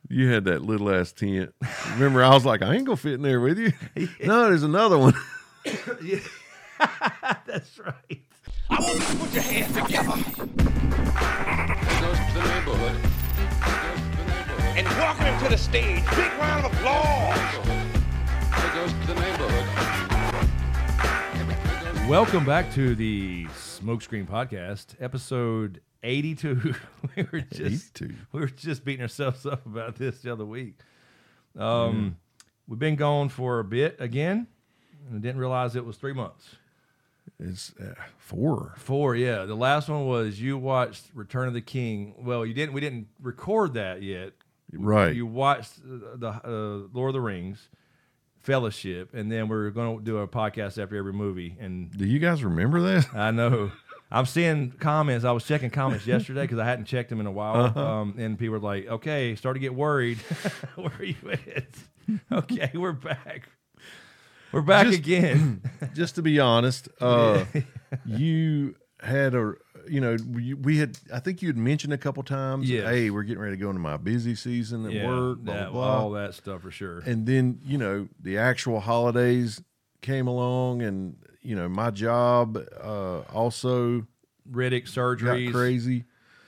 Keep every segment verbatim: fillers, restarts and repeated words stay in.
You had that little ass tent. Remember, I was like, I ain't gonna fit in there with you. Yeah. No, there's another one. Yeah. That's right. I want you to put your hands together. There goes to the neighborhood. There goes to the neighborhood. And welcome him to the stage. Big round of applause. There goes to the neighborhood. Welcome back to the Smokescreen Podcast, episode eighty-two. we were just eighty-two. We were just beating ourselves up about this the other week. Um, mm. We've been gone for a bit again, and I didn't realize it was three months. It's uh, four. Four, yeah. The last one was you watched Return of the King. Well, you didn't. We didn't record that yet. Right. You watched the uh, Lord of the Rings, Fellowship, and then we're going to do a podcast after every movie. And do you guys remember that? I know. I'm seeing comments. I was checking comments yesterday because I hadn't checked them in a while. Uh-huh. Um, and people were like, okay, start to get worried. Where are you at? Okay, we're back. We're back just, again. Just to be honest, uh, you had a, you know, we, we had, I think you had mentioned a couple times, yes. Hey, we're getting ready to go into my busy season at yeah, work, blah, that, blah, blah. All that stuff for sure. And then, you know, the actual holidays came along and, you know, my job uh, also Riddick surgeries got crazy.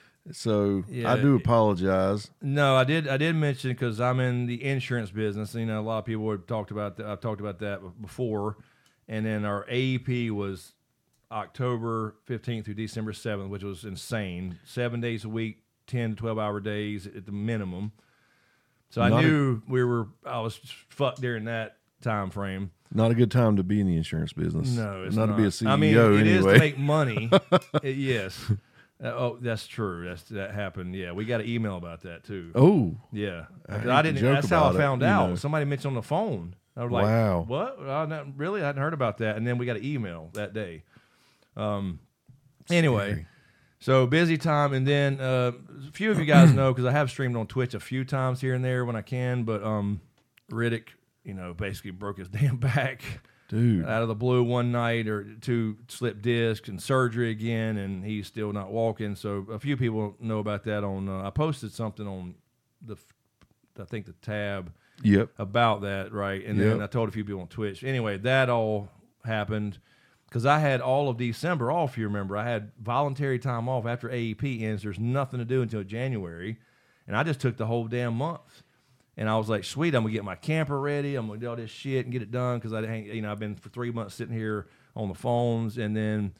So yeah. I do apologize. No, I did. I did mention because I'm in the insurance business. You know, a lot of people have talked about that. I've talked about that before. And then our A E P was October fifteenth through December seventh, which was insane. Seven days a week, ten to twelve hour days at the minimum. So Not I knew a, we were. I was fucked during that time frame. Not a good time to be in the insurance business. No, it's not, not to be a C E O. I mean, it anyway. is to make money. it, yes. Uh, oh, that's true. That's that happened. Yeah, we got an email about that too. Oh, yeah. I, I didn't. That's how I found it, out. Know. Somebody mentioned on the phone. I was like, wow. What? I not, really? I hadn't heard about that. And then we got an email that day. Um. Anyway, Scary. So busy time, and then uh, a few of you guys know because I have streamed on Twitch a few times here and there when I can. But um, Riddick, you know, basically broke his damn back. Dude. Out of the blue one night or two slip discs and surgery again, and he's still not walking. So a few people know about that on, uh, I posted something on the, I think the tab yep. about that, right? And yep. then I told a few people on Twitch. Anyway, that all happened because I had all of December off, you remember. I had voluntary time off after A E P ends. There's nothing to do until January, and I just took the whole damn month. And I was like, sweet, I'm going to get my camper ready. I'm going to do all this shit and get it done because I didn't, you know, I've been for three months sitting here on the phones. And then,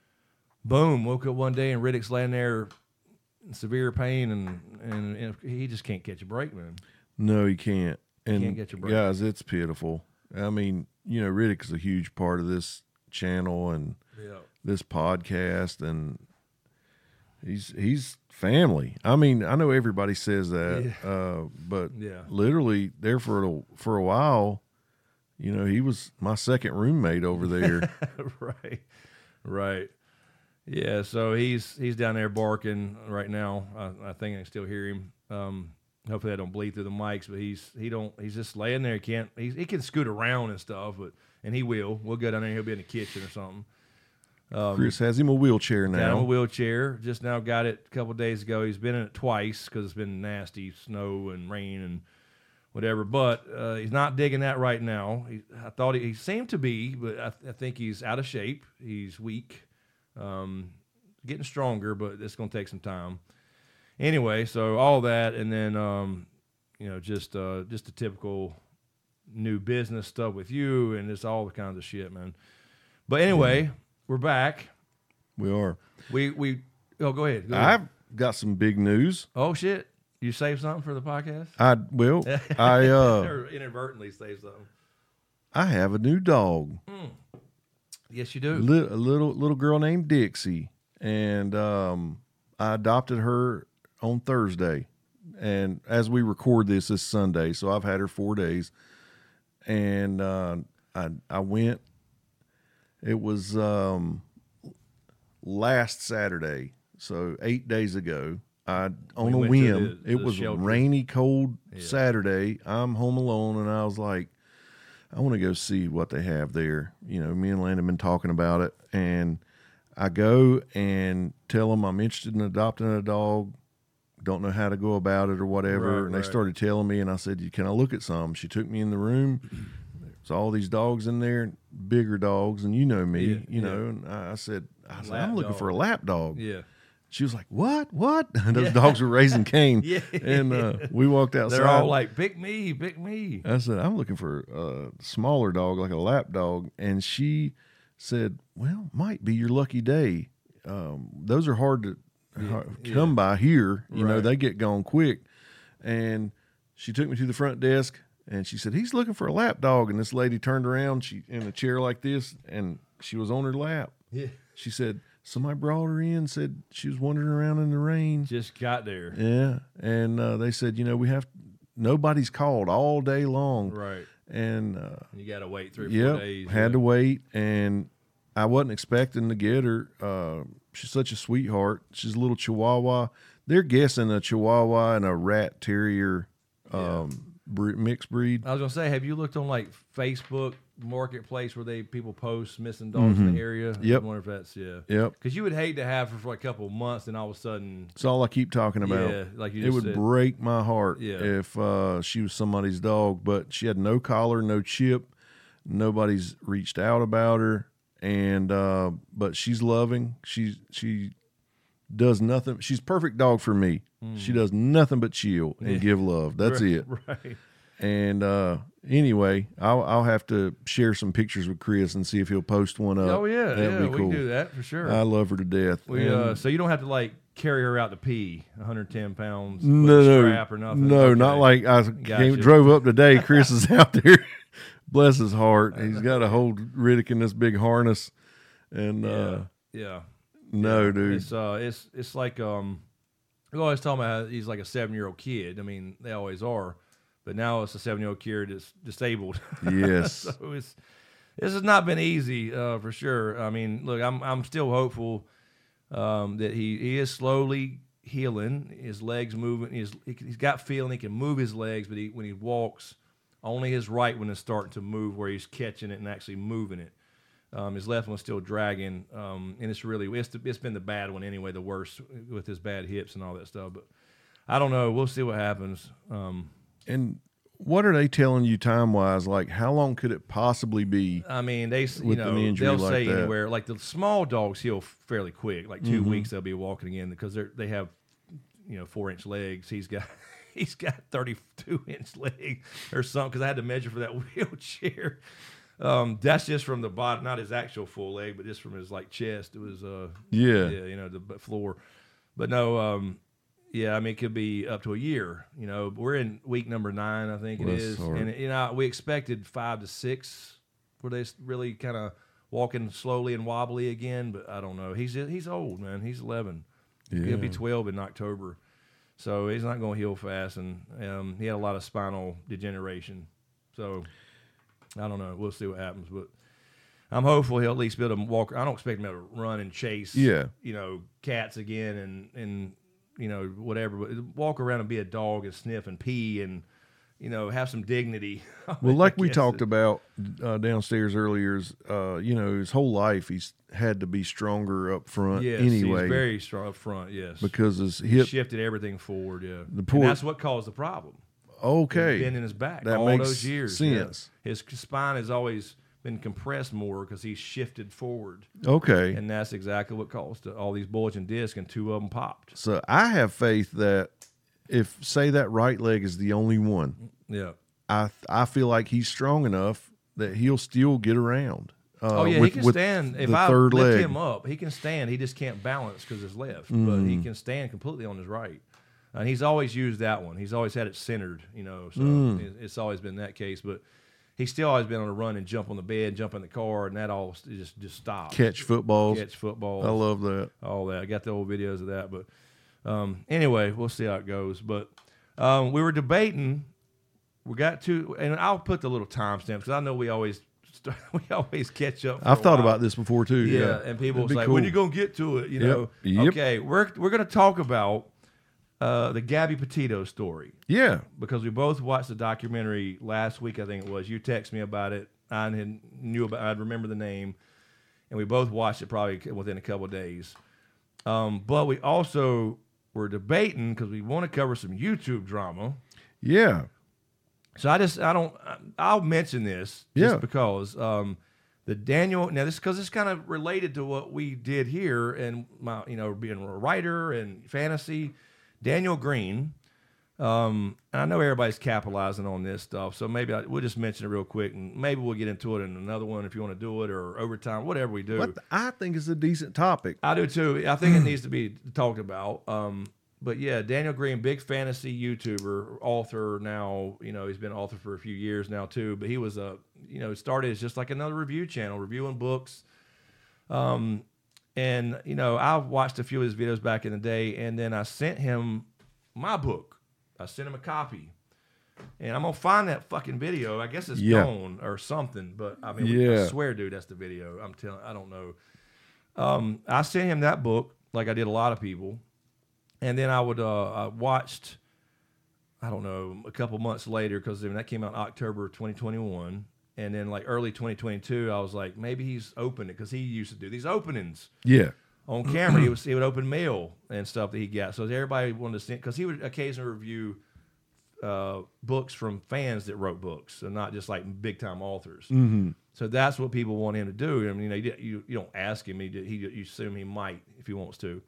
boom, woke up one day and Riddick's laying there in severe pain. And, and, and he just can't catch a break, man. No, he can't. And he can't catch a break. Guys, it's pitiful. I mean, you know, Riddick is a huge part of this channel and yeah. this podcast. And he's he's family. I mean, I know everybody says that, yeah. uh, but yeah. literally there for a, for a while, you know, he was my second roommate over there. right, right. Yeah, so he's he's down there barking right now. I, I think I can still hear him. Um, hopefully I don't bleed through the mics, but he's he don't he's just laying there. He can't he's, he can scoot around and stuff, but and he will. We'll go down there. And he'll be in the kitchen or something. Um, Chris has him a wheelchair now. Got him a wheelchair. Just now got it a couple of days ago. He's been in it twice because it's been nasty snow and rain and whatever. But uh, he's not digging that right now. He, I thought he, he seemed to be, but I, I think he's out of shape. He's weak, um, getting stronger, but it's going to take some time. Anyway, so all that, and then um, you know, just uh, just the typical new business stuff with you, and it's all the kinds of shit, man. But anyway. Mm. We're back. We are. We we. Oh, go ahead. Go ahead. I've got some big news. Oh shit! You saved something for the podcast? I will. I uh, or inadvertently saved something. I have a new dog. Mm. Yes, you do. Li- a little little girl named Dixie, and um, I adopted her on Thursday. And as we record this, it's Sunday, so I've had her four days. And uh, I I went. It was um, last Saturday, so eight days ago. I on a whim. The, it was a rainy, cold yeah. Saturday. I'm home alone, and I was like, I want to go see what they have there. You know, me and Lane have been talking about it, and I go and tell them I'm interested in adopting a dog. don't know how to go about it or whatever. Right, and they right. started telling me, and I said, "Can I look at some?" She took me in the room. There's all these dogs in there, bigger dogs, and you know me, Yeah, you yeah. know. And I I said, "I said Lap I'm looking dog. for a lap dog." Yeah. She was like, "What? What?" Those dogs were raising Cain. Yeah. And uh, we walked outside. They're all like, pick me, pick me. I said, "I'm looking for a smaller dog, like a lap dog." And she said, "Well, might be your lucky day. Um, those are hard to hard yeah. come by here. You know, Right. they get gone quick." And she took me to the front desk, and she said, "He's looking for a lap dog." And this lady turned around, she in a chair like this, and she was on her lap. Yeah. She said, "Somebody brought her in, said she was wandering around in the rain." Just got there. Yeah. And uh, they said, "You know, we have, nobody's called all day long." Right. And uh, You got to wait three or yeah, four days. had yeah. to wait. And I wasn't expecting to get her. Uh, she's such a sweetheart. She's a little Chihuahua. They're guessing a Chihuahua and a rat terrier um, bre- mixed breed. I was gonna say, have you looked on like Facebook Marketplace where they people post missing dogs in the area? Yep. I wonder if that's yeah. Yep. Because you would hate to have her for like a couple of months, and all of a sudden, That's all I keep talking about. yeah, like you It just would said, break my heart Yeah. if uh, she was somebody's dog, but she had no collar, no chip. Nobody's reached out about her, and uh, but she's loving. She's she does nothing. She's a perfect dog for me. She does nothing but chill and Mm. Yeah. give love. That's right, it. Right. And uh, anyway, I'll I'll have to share some pictures with Chris and see if he'll post one up. Oh yeah, That'd yeah, be we cool. can do that for sure. I love her to death. we And- uh, so you don't have to like carry her out to pee, one hundred ten pounds, No, with a no, strap or nothing. no, Okay. not like I came, Gotcha. drove up today. Chris is out there, bless his heart. He's got to hold Riddick in this big harness, and Yeah, uh, yeah. no, dude, It's uh, it's it's like um, we always talk about how he's like a seven year old kid. I mean, they always are, but now it's a seven year old kid that's disabled. yes, So it's this has not been easy uh, for sure. I mean, look, I'm I'm still hopeful um, that he, he is slowly healing. His legs moving. He's he's got feeling. He can move his legs, but he, when he walks, only his right one is starting to move, where he's catching it and actually moving it. Um, his left one's still dragging, um, and it's really it's, the, it's been the bad one anyway, the worst with his bad hips and all that stuff. But I don't know. We'll see what happens. Um, and what are they telling you time wise? Like, how long could it possibly be? I mean, they s- you With know an injury they'll like say that. anywhere like the small dogs heal fairly quick, like 2 Mm-hmm. weeks they'll be walking again because they are they have you know four inch legs. He's got he's got thirty two inch leg or something because I had to measure for that wheelchair. Um, that's just from the bottom, not his actual full leg, but just from his like chest. It was uh Yeah, yeah, you know, the b- floor. But no, um, yeah, I mean, it could be up to a year. You know, we're in week number nine, I think it Bless is, his heart. and you know, we expected five to six, where they s- really kind of walking slowly and wobbly again. But I don't know. He's he's old, man. He's eleven. He'll be Yeah. twelve in October, so he's not going to heal fast. And um, he had a lot of spinal degeneration. So I don't know. We'll see what happens, but. I'm hopeful he'll at least be able to walk. I don't expect him to run and chase, Yeah. you know, cats again and and you know whatever. But walk around and be a dog and sniff and pee and you know have some dignity. Well, like I we guess talked it- about uh, downstairs earlier, is uh, you know, his whole life he's had to be stronger up front Yes, anyway he's very strong up front. Yes, because his he hip. shifted everything forward. Yeah, The poor- and that's what caused the problem. Okay, Bending his back That all makes those years. yeah. sense. His spine has always been compressed more because he's shifted forward, okay. and that's exactly what caused all these bulging discs, and two of them popped. So I have faith that if say that right leg is the only one, Yeah. I I feel like he's strong enough that he'll still get around. Uh, Oh yeah, with, he can with stand. If the I third lift leg. him up, he can stand. He just can't balance because his left, but Mm. he can stand completely on his right. And he's always used that one. He's always had it centered, you know. So Mm. it- it's always been that case. But he's still always been on a run and jump on the bed, jump in the car, and that all s- just just stops. Catch footballs. catch footballs. I love that. all that. I got the old videos of that. But um, anyway, we'll see how it goes. But um, we were debating. We got to, and I'll put the little timestamps because I know we always start, we always catch up. for I've a thought while. about this before too. Yeah, Yeah, and people It'd was be like, cool. "When you gonna get to it?" You Yep. know. Yep. Okay, we're we're gonna talk about uh, the Gabby Petito story Yeah, because we both watched the documentary last week. I think it was. You texted me about it. I had, knew about. I remember the name, and we both watched it probably within a couple of days. Um, but we also we're debating because we want to cover some YouTube drama. Yeah. So I just I don't I'll mention this just Yeah. because um, the Daniel now this because it's kind of related to what we did here and my you know being a writer and fantasy. Daniel Green. Um, and I know everybody's capitalizing on this stuff, so maybe I, we'll just mention it real quick, and maybe we'll get into it in another one if you want to do it or overtime, whatever we do. What the- I think it's a decent topic. I do too. I think it needs to be talked about. Um, but yeah, Daniel Green, big fantasy YouTuber, author now. You know, he's been an author for a few years now too. But he was a, you know, started as just like another review channel, reviewing books. Um, and you know, I watched a few of his videos back in the day, and then I sent him my book. I sent him a copy, and I'm gonna find that fucking video. I guess it's Yeah. gone or something, but I mean, Yeah. I swear, dude, that's the video. I'm telling. I don't know. Um, I sent him that book, like I did a lot of people, and then I would uh, I watched. I don't know, a couple months later, because I mean, that came out in October of twenty twenty-one, and then like early twenty twenty-two, I was like, maybe he's opened it because he used to do these openings. Yeah. On camera, he was he would open mail and stuff that he got. So everybody wanted to see because he would occasionally review uh, books from fans that wrote books, and not just like big time authors. Mm-hmm. So that's what people want him to do. I mean, you know, you, you don't ask him; he he you assume he might if he wants to.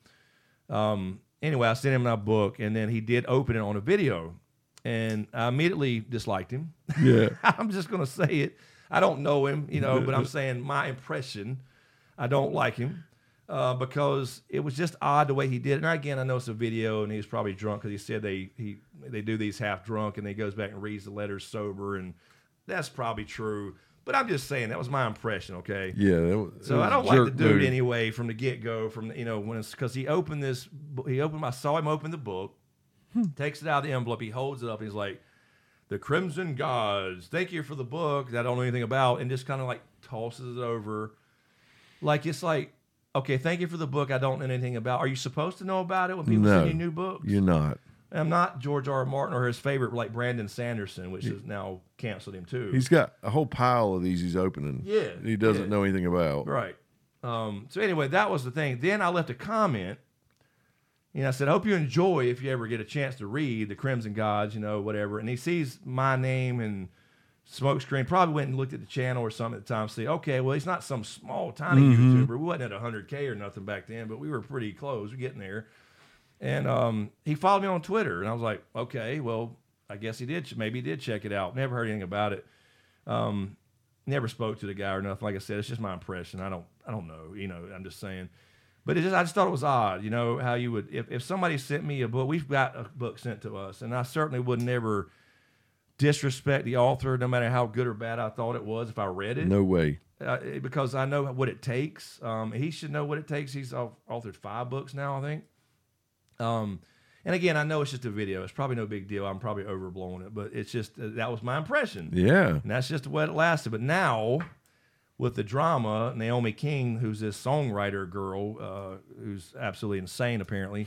Um, anyway, I sent him that book, and then he did open it on a video, and I immediately disliked him. Yeah. I'm just gonna say it. I don't know him, you know, but I'm saying my impression. I don't like him. Uh, because it was just odd the way he did it. And again, I know it's a video, and he was probably drunk because he said they he they do these half drunk, and then he goes back and reads the letters sober, and that's probably true. But I'm just saying that was my impression, okay? Yeah. That was, So it was I don't a like the jerk dude move. anyway from the get go. From you know when it's because he opened this, he opened. I saw him open the book, takes it out of the envelope, he holds it up, and he's like, "The Crimson Gods, thank you for the book that I don't know anything about," and just kind of like tosses it over, like it's like. Okay, thank you for the book I don't know anything about. Are you supposed to know about it when people No, send you new books? You're not. I'm not George R. R. Martin or his favorite, like Brandon Sanderson, which has now canceled him too. He's got a whole pile of these he's opening. Yeah, He doesn't yeah. know anything about. Right. Um, so anyway, that was the thing. Then I left a comment. You know, I said, I hope you enjoy if you ever get a chance to read The Crimson Gods, you know, whatever. And he sees my name and Smokescreen, probably went and looked at the channel or something at the time to see, okay, well, he's not some small, tiny Mm-hmm. YouTuber. We wasn't at one hundred K or nothing back then, but we were pretty close. We're getting there. And um, he followed me on Twitter, and I was like, okay, well, I guess he did. Maybe he did check it out. Never heard anything about it. Um, never spoke to the guy or nothing. Like I said, it's just my impression. I don't, I don't know. You know, I'm just saying. But it just, I just thought it was odd, you know, how you would, if, if somebody sent me a book, we've got a book sent to us, and I certainly would never disrespect the author, no matter how good or bad I thought it was if I read it. No way. Uh, because I know what it takes. Um, he should know what it takes. He's au- authored five books now, I think. Um, and again, I know it's just a video. It's probably no big deal. I'm probably overblowing it, but it's just, uh, that was my impression. Yeah. And that's just what it lasted. But now, with the drama, Naomi King, who's this songwriter girl, uh, who's absolutely insane apparently,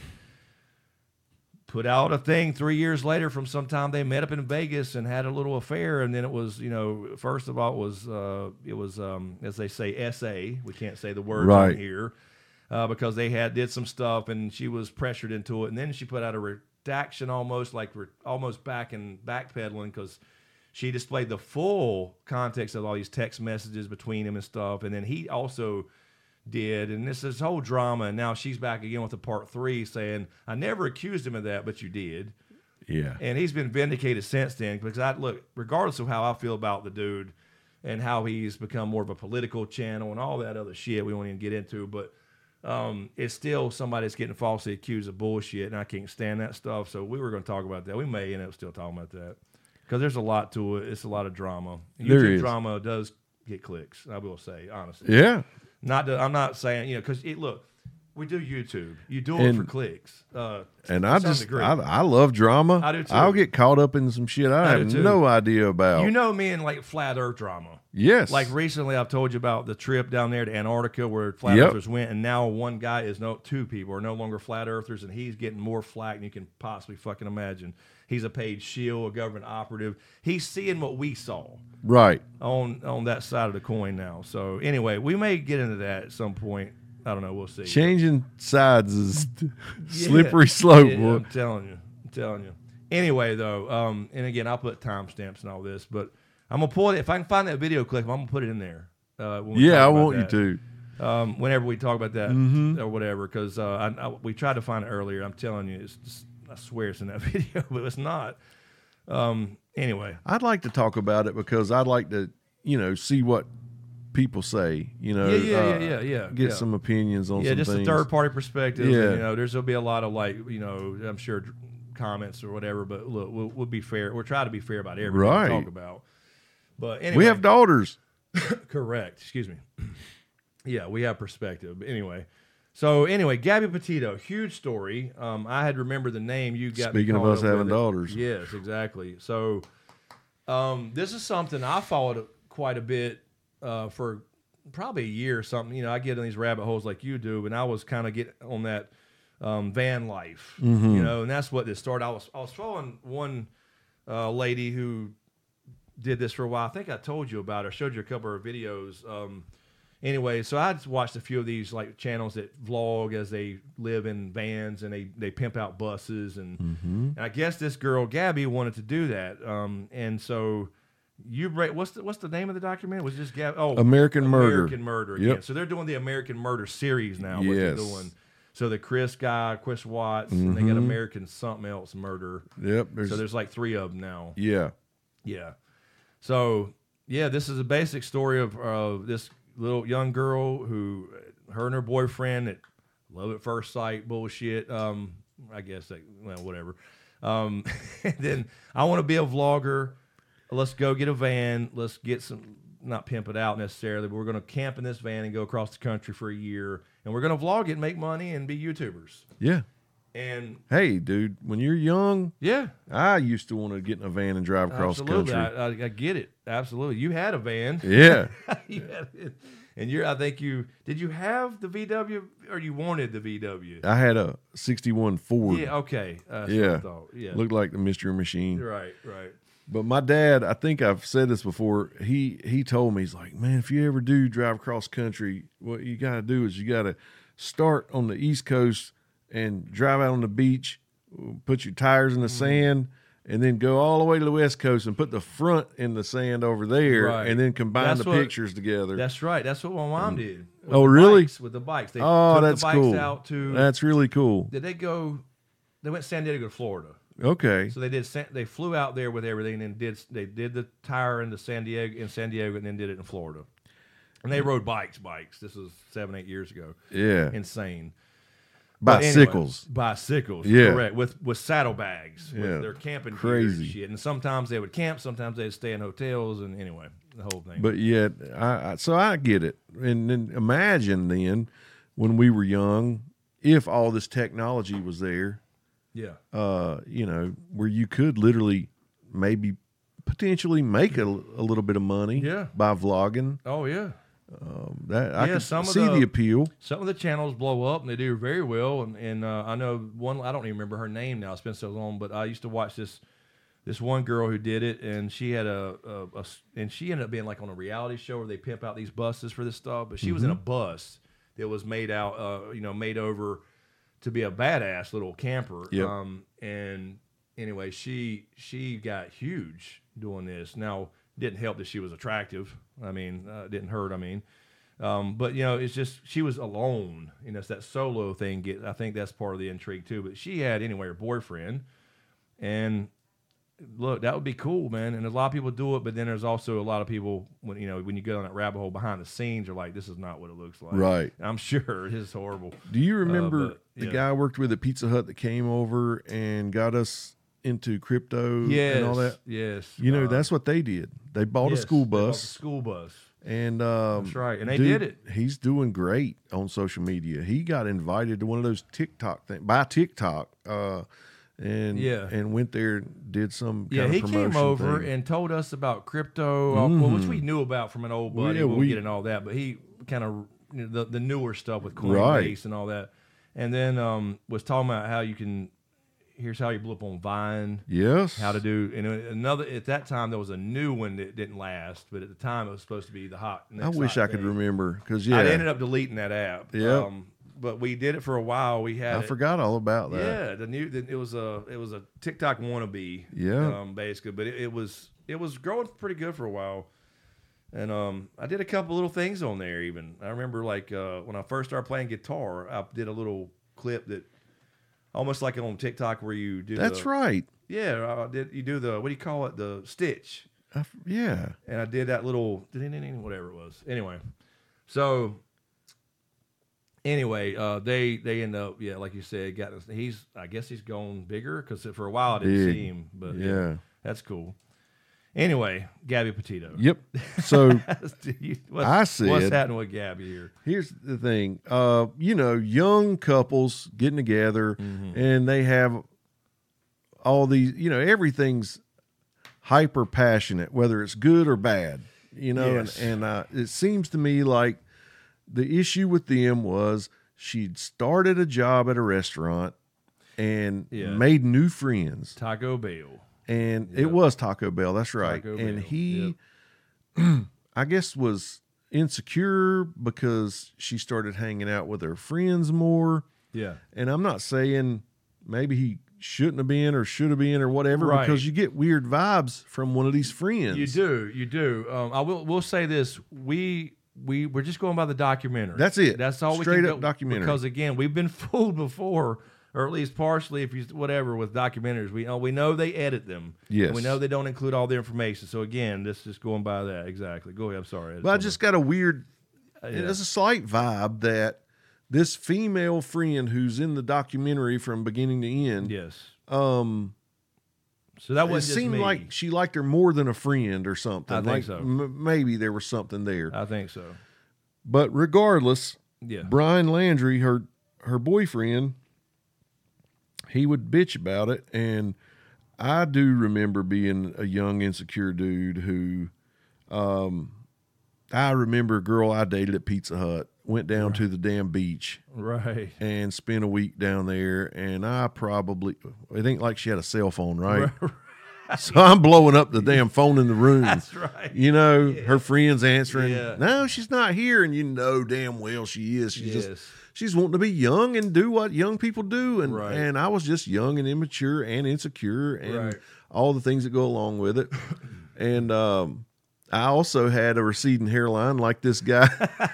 put out a thing three years later from some time they met up in Vegas and had a little affair. And then it was, you know, first of all, it was, uh, it was um, as they say, S A. We can't say the word Right. on here uh, because they had did some stuff and she was pressured into it. And then she put out a redaction almost like re- almost back and backpedaling because she displayed the full context of all these text messages between him and stuff. And then he also did, and this is whole drama, and now she's back again with the part three saying, I never accused him of that, but you did. Yeah. And he's been vindicated since then because I look, regardless of how I feel about the dude and how he's become more of a political channel and all that other shit we won't even get into, but um, it's still somebody that's getting falsely accused of bullshit, and I can't stand that stuff. So we were going to talk about that. We may end up still talking about that because there's a lot to it. It's a lot of drama. There YouTube is. drama does get clicks, I will say, honestly. Yeah. Not to, I'm not saying, you know, because look, we do YouTube. You do it And- for clicks. Uh, And to I some just, degree. I, I love drama. I do too. I'll get caught up in some shit I, I do have too. no idea about. You know me and like flat Earth drama. Yes. Like recently, I've told you about the trip down there to Antarctica where flat Yep. earthers went, and now one guy is no two people are no longer flat earthers, and he's getting more flack than you can possibly fucking imagine. He's a paid shield, a government operative. He's seeing what we saw Right. on on that side of the coin now. So anyway, we may get into that at some point I don't know. We'll see. Changing sides is slippery slope. Yeah, boy. I'm telling you. I'm telling you. Anyway, though, um, and again, I'll put timestamps and all this, but I'm gonna pull it. If I can find that video clip, I'm gonna put it in there. Uh, when we Yeah, talk I about want that. you to. Um, whenever we talk about that Mm-hmm. or whatever, because uh, I, I, we tried to find it earlier. I'm telling you, it's just, I swear it's in that video, but it's not. Um, anyway, I'd like to talk about it because I'd like to, you know, see what people say. You know, Yeah, yeah, uh, yeah, yeah, yeah, Get yeah. some opinions on yeah, some just things. a third party perspective. Yeah. And, you know, there's there'll be a lot of like, you know, I'm sure dr- comments or whatever. But look, we'll, we'll be fair. We'll try to be fair about everything Right. we talk about. But anyway, We have daughters. correct. Excuse me. Yeah, we have perspective. But anyway, so anyway, Gabby Petito, huge story. Um, I had remembered the name. You got me Speaking of caught us up with having it. daughters. Yes, exactly. So um, this is something I followed quite a bit uh, for probably a year or something. You know, I get in these rabbit holes like you do, and I was kind of get on that um, van life. Mm-hmm. You know, and that's what this started. I was I was following one uh, lady who did this for a while. I think I told you about her. Showed you a couple of videos. Um, anyway, so I watched a few of these like channels that vlog as they live in vans and they, they pimp out buses and, Mm-hmm. and I guess this girl Gabby wanted to do that. Um, and so you break what's the what's the name of the documentary? Was it just Gabby? Oh, American Murder. American Murder. Yep. Again. So they're doing the American Murder series now. What they're Yes. doing. So the Chris guy, Chris Watts, and they got American something else murder. Yep. There's, So there's like three of them now. yeah. Yeah. So yeah, this is a basic story of uh, this little young girl who, her and her boyfriend, at love at first sight bullshit. Um, I guess that, well, whatever. Um, and then I want to be a vlogger. Let's go get a van. Let's get some, not pimp it out necessarily, but we're going to camp in this van and go across the country for a year, and we're going to vlog it, make money, and be YouTubers. Yeah. And Hey, dude, when you're young, yeah, I used to want to get in a van and drive across absolutely, the country. I, I, I get it. Absolutely, you had a van. Yeah. You had it. And you're, I think you, did you have the V W or you wanted the V W? I had a sixty-one Ford. Yeah, okay. That's what Yeah. I thought. Yeah. Looked like the Mystery Machine. Right, right. But my dad, I think I've said this before. He he told me, he's like, man, if you ever do drive across country, what you got to do is you got to start on the East Coast and drive out on the beach, put your tires in the sand, and then go all the way to the West Coast and put the front in the sand over there, Right. and then combine That's the what- pictures together. That's right. That's what my mom did. with Oh, the really? bikes, with the bikes. They Oh, took that's the bikes cool. out to, That's really cool. did they go, they went San Diego to Florida. Okay. So they did. San- They flew out there with everything, and then did they did the tire in the San Diego in San Diego, and then did it in Florida. And they rode bikes, bikes. This was seven, eight years ago. Yeah. Insane. But anyway, Bicycles. bicycles, Yeah. correct. With with saddlebags, Yeah. with their camping Crazy. gear and shit. And sometimes they would camp, sometimes they'd stay in hotels, and anyway, the whole thing. But yet, I, I so I get it. And then imagine then when we were young, if all this technology was there, yeah, uh, you know, where you could literally maybe potentially make a, a little bit of money Yeah. by vlogging. oh yeah. That I Yeah, could some of see the, the- appeal. Some of the channels blow up and they do very well. And, and uh, I know one, I don't even remember her name now. It's been so long, but I used to watch this this one girl who did it, and she had a, a, a s- and she ended up being like on a reality show where they pimp out these buses for this stuff. But she was in Mm-hmm. a bus that was made out, uh, you know, made over to be a badass little camper. Yep. Um, and anyway, she she got huge doing this. Now, didn't help that she was attractive. I mean, uh, didn't hurt. I mean. Um, but you know, it's just she was alone. You know, it's that solo thing. Get I think that's part of the intrigue too. But she had anyway her boyfriend, and look, that would be cool, man. And a lot of people do it, but then there's also a lot of people when you know when you go down that rabbit hole behind the scenes, are like, this is not what it looks like. Right. I'm sure it is horrible. Do you remember but, the yeah. guy I worked with at Pizza Hut that came over and got us into crypto Yes. and all that? Yes. You know, uh, that's what they did. They bought yes, a school they bought bus. the school bus. And um, That's right, and they dude, did it. He's doing great on social media. He got invited to one of those TikTok things by TikTok, uh, and Yeah. and went there and did some Yeah, kind he of promotion came over thing. and told us about crypto, uh, well, which we knew about from an old buddy. Yeah, we'll we- get into all that, but he kind of you know, the the newer stuff with Coinbase Right. and all that, and then um, was talking about how you can. here's how you blew up on Vine. Yes. How to do and another at that time there was a new one that didn't last, but at the time it was supposed to be the hot. I wish I could thing. remember because yeah, I ended up deleting that app. Yep. Um, but we did it for a while. We had I it, forgot all about that. Yeah, the new the, it was a it was a TikTok wannabe. Yeah. Um, basically, but it, it was it was growing pretty good for a while. And um, I did a couple little things on there. Even I remember, like uh, when I first started playing guitar, I did a little clip that, almost like on TikTok, where you do. That's the, right. Yeah, I did. You do the what do you call it? The stitch. I f yeah. And I did that little whatever it was. Anyway, so anyway, uh, they they end up yeah, like you said, got he's I guess he's gone bigger because for a while I didn't Big. see him, but Yeah. yeah, that's cool. Anyway, Gabby Petito. Yep. So You- what's, I said- what's happening with Gabby here? here's the thing. Uh, you know, young couples getting together Mm-hmm. and they have all these, you know, everything's hyper passionate, whether it's good or bad, you know, Yes. and, and uh, it seems to me like the issue with them was she'd started a job at a restaurant and Yeah. made new friends. Taco Bell. And Yep. it was Taco Bell. That's right. Taco and Bell, he, I guess, was insecure because she started hanging out with her friends more. Yeah. And I'm not saying maybe he shouldn't have been or should have been or whatever, Right. because you get weird vibes from one of these friends. You do, you do. Um, I will will say this: we we we're just going by the documentary. That's it. That's all we Straight can up go, documentary. Because again, we've been fooled before, or at least partially, if you whatever with documentaries. We know we know they edit them. Yes. And we know they don't include all the information. So again, this is just going by that exactly. Go ahead. I'm sorry. But I just got a weird, yeah. there's a slight vibe that this female friend who's in the documentary from beginning to end, yes. um, So that it wasn't just seemed me. like she liked her more than a friend or something. I think like so. m- maybe there was something there. I think so. But regardless, Yeah. Brian Landry, her her boyfriend, he would bitch about it, and I do remember being a young insecure dude who, um, I remember a girl I dated at Pizza Hut went down to the damn beach Right. and spent a week down there, and I probably it ain't like she had a cell phone, right? So I'm blowing up the damn phone in the room. That's right. You know, her friends answering, Yeah. no, she's not here. And you know damn well she is. She's Yes. just she's wanting to be young and do what young people do. And Right. and I was just young and immature and insecure and Right. all the things that go along with it. And um I also had a receding hairline like this guy.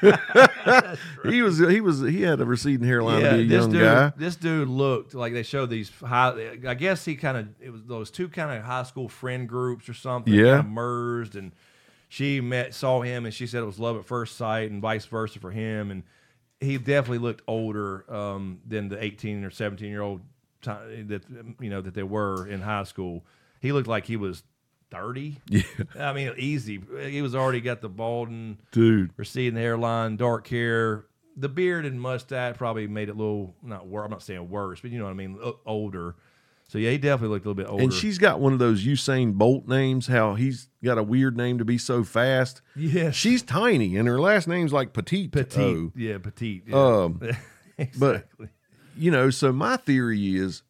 He was he was he had a receding hairline to be a this young dude, guy. This dude looked like they showed these high. I guess he kind of it was those two kind of high school friend groups or something. Yeah. kind of merged, and she met saw him, and she said it was love at first sight, and vice versa for him. And he definitely looked older um, than the eighteen or seventeen year old time that you know that they were in high school. He looked like he was thirty. Yeah, I mean, easy. He was already got the balding, dude. receding hairline, dark hair. The beard and mustache probably made it a little, not worse. I'm not saying worse, but you know what I mean, o- older. So yeah, he definitely looked a little bit older. And she's got one of those Usain Bolt names, how he's got a weird name to be so fast. yes, She's tiny, and her last name's like Petite. petite. Yeah, petite. Yeah. Um, exactly. You know, so my theory is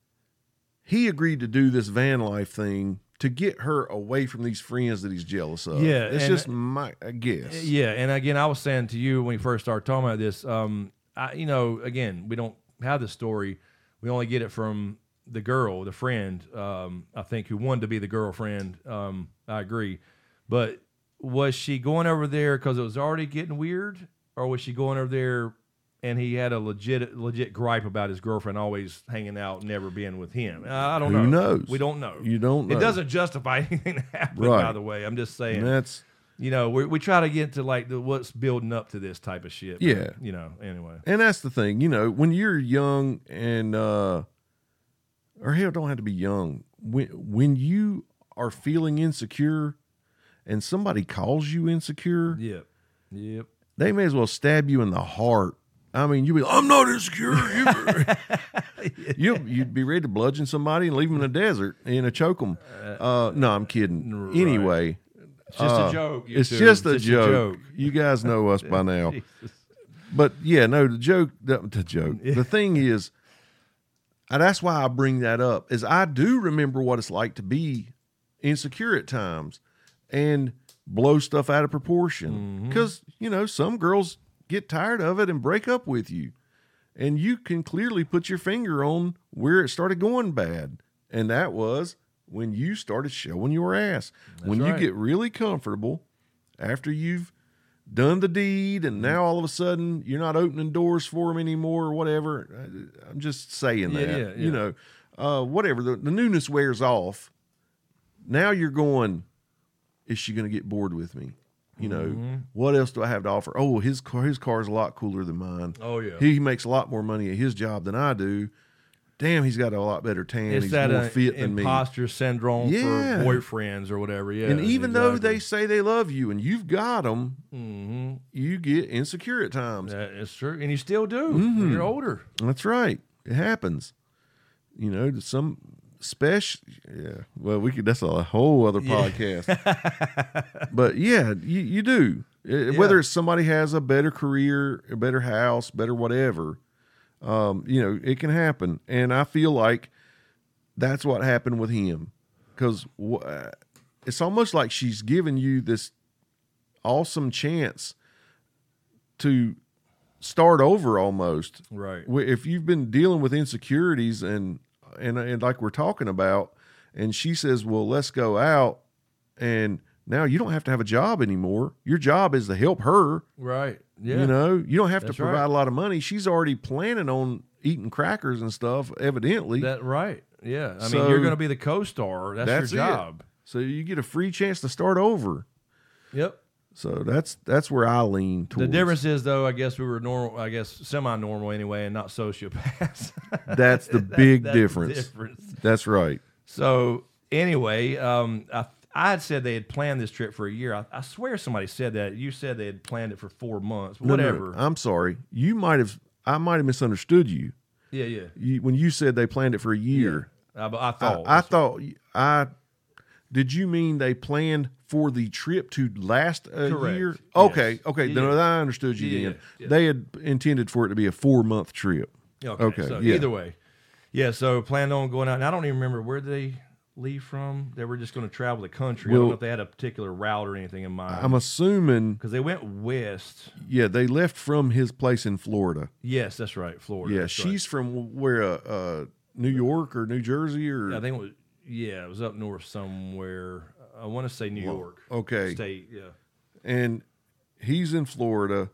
he agreed to do this van life thing to get her away from these friends that he's jealous of. Yeah, It's and- just my I guess. Yeah, and again, I was saying to you when we first started talking about this, um, I, you know, again, we don't have the story. We only get it from the girl, the friend, um, I think, who wanted to be the girlfriend. Um, I agree. But was she going over there because it was already getting weird? Or was she going over there and he had a legit legit gripe about his girlfriend always hanging out, never being with him? I don't Who know. knows? We don't know. You don't know. It doesn't justify anything that happened, Right. by the way. I'm just saying. And that's You know, we we try to get to like the what's building up to this type of shit. but, Yeah. You know, anyway. and that's the thing. You know, when you're young and uh or hell, don't have to be young. When when you are feeling insecure and somebody calls you insecure, Yep. Yep. they may as well stab you in the heart. I mean, you'd be like, I'm not insecure. You, you'd be ready to bludgeon somebody and leave them in the desert and a choke them. Uh, no, I'm kidding. right. Anyway, It's just uh, a joke. you it's two. just a It's joke. You guys know us by now. Jesus. But yeah, no, the joke, the, the joke. The thing is, And that's why I bring that up, is I do remember what it's like to be insecure at times and blow stuff out of proportion. Because, you know, some girls get tired of it and break up with you. And you can clearly put your finger on where it started going bad. And that was when you started showing your ass. That's when right. you get really comfortable after you've done the deed and now all of a sudden you're not opening doors for them anymore or whatever. I'm just saying Yeah, that. yeah, yeah. You know, uh, whatever. The, the newness wears off. Now you're going, is she going to get bored with me? You know, Mm-hmm. what else do I have to offer? Oh, his car, his car is a lot cooler than mine. Oh, yeah. He makes a lot more money at his job than I do. Damn, he's got a lot better tan. It's He's that more uh, fit than me. imposter syndrome Yeah. for boyfriends or whatever. Yeah, And even though exactly. they say they love you and you've got them, Mm-hmm. you get insecure at times. That is true, and you still do Mm-hmm. when you're older. That's right. It happens. You know, to some special. Yeah. Well, we could. That's a whole other podcast. But yeah, you, you do. Uh, Whether it's somebody has a better career, a better house, better whatever, um, you know, it can happen. And I feel like that's what happened with him, because w- uh, it's almost like she's giving you this awesome chance to start over almost. Right. Wh- If you've been dealing with insecurities and, and, and like we're talking about, and she says, well, let's go out, and now you don't have to have a job anymore. Your job is to help her. Right. Yeah. You know, you don't have That's to provide right. a lot of money. She's already planning on eating crackers and stuff, evidently. That right. Yeah. I So- mean, you're going to be the co-star. That's, That's your it. job. So you get a free chance to start over. Yep. So that's that's where I lean towards. The difference is, though, I guess we were normal. I guess semi-normal anyway, and not sociopaths. That's the That- big that's the difference. difference. That's right. So anyway, um, I I had said they had planned this trip for a year. I, I swear somebody said that. You said they had planned it for four months. No, no, no. Whatever. I'm sorry. You might have. I might have misunderstood you. Yeah, yeah. you. When you said they planned it for a year, I, I I, thought. I thought I. Did you mean they planned for the trip to last a Correct. year? Yes. Okay, okay. Yeah, Then yeah. I understood you. Yeah, then yeah, yeah. They had intended for it to be a four month trip. Okay. Okay, So yeah. either way, yeah. So planned on going out, and I don't even remember where they leave from. They were just going to travel the country. I Well- don't know if they had a particular route or anything in mind. I'm assuming. Because they went west. Yeah, they left from his place in Florida. Yes, that's right, Florida. Yeah, that's she's from where? Uh, uh, New York or New Jersey or? right. I think it was. Yeah, it was up north somewhere. I want to say New York. okay. State. Yeah. And he's in Florida,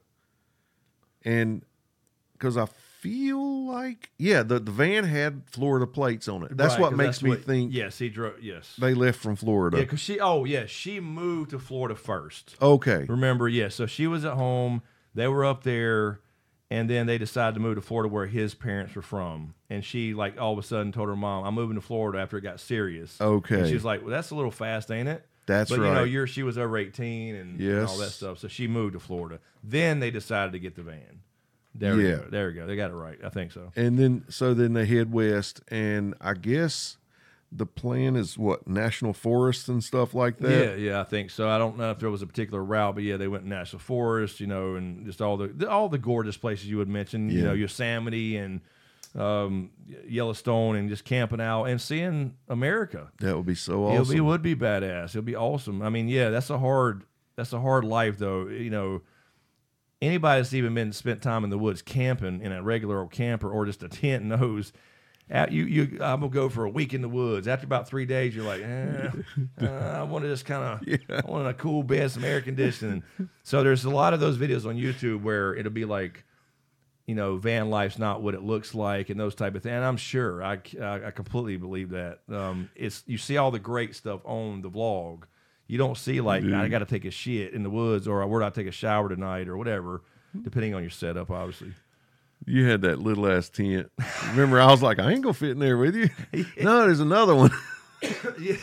and because I feel like, yeah, the, the van had Florida plates on it. That's Right, what 'cause makes that's me what- think Yes, he drove. Yes. they left from Florida. Yeah, because she. Oh, yeah, she moved to Florida first. Okay. Remember? Yeah. So she was at home. They were up there, and then they decided to move to Florida, where his parents were from. And she, like, all of a sudden told her mom, "I'm moving to Florida," after it got serious. Okay. And she was like, "Well, that's a little fast, ain't it?" That's but you know, right. you're she was over eighteen and, and all that Yes. stuff, so she moved to Florida. Then they decided to get the van. There we Yeah. go. There we go. They got it right. I think so. And then, so then they head west, and I guess the plan is what, national forests and stuff like that? Yeah, yeah, I think so. I don't know if there was a particular route, but yeah, they went to national forest, you know, and just all the, the all the gorgeous places you would mention, you Yeah. know, Yosemite and um, Yellowstone, and just camping out and seeing America. That would be so It'll awesome. be, it would be badass. It'll be awesome. I mean, yeah, that's a hard that's a hard life though. You know, anybody that's even been spent time in the woods camping in a regular old camper or just a tent knows. At, you you I'm gonna go for a week in the woods. After about three days, you're like, eh, uh, I want to just kind of I want a cool bed, some air conditioning. So there's a lot of those videos on YouTube where it'll be like, you know, van life's not what it looks like, and those type of things. And I'm sure I, I, I completely believe that. Um, it's you see all the great stuff on the vlog. You don't see like I got to take a shit in the woods, or where do I take a shower tonight, or whatever, depending on your setup, obviously. You had that little ass tent. Remember, I was like, I ain't gonna fit in there with you. No, there's another one. Yeah.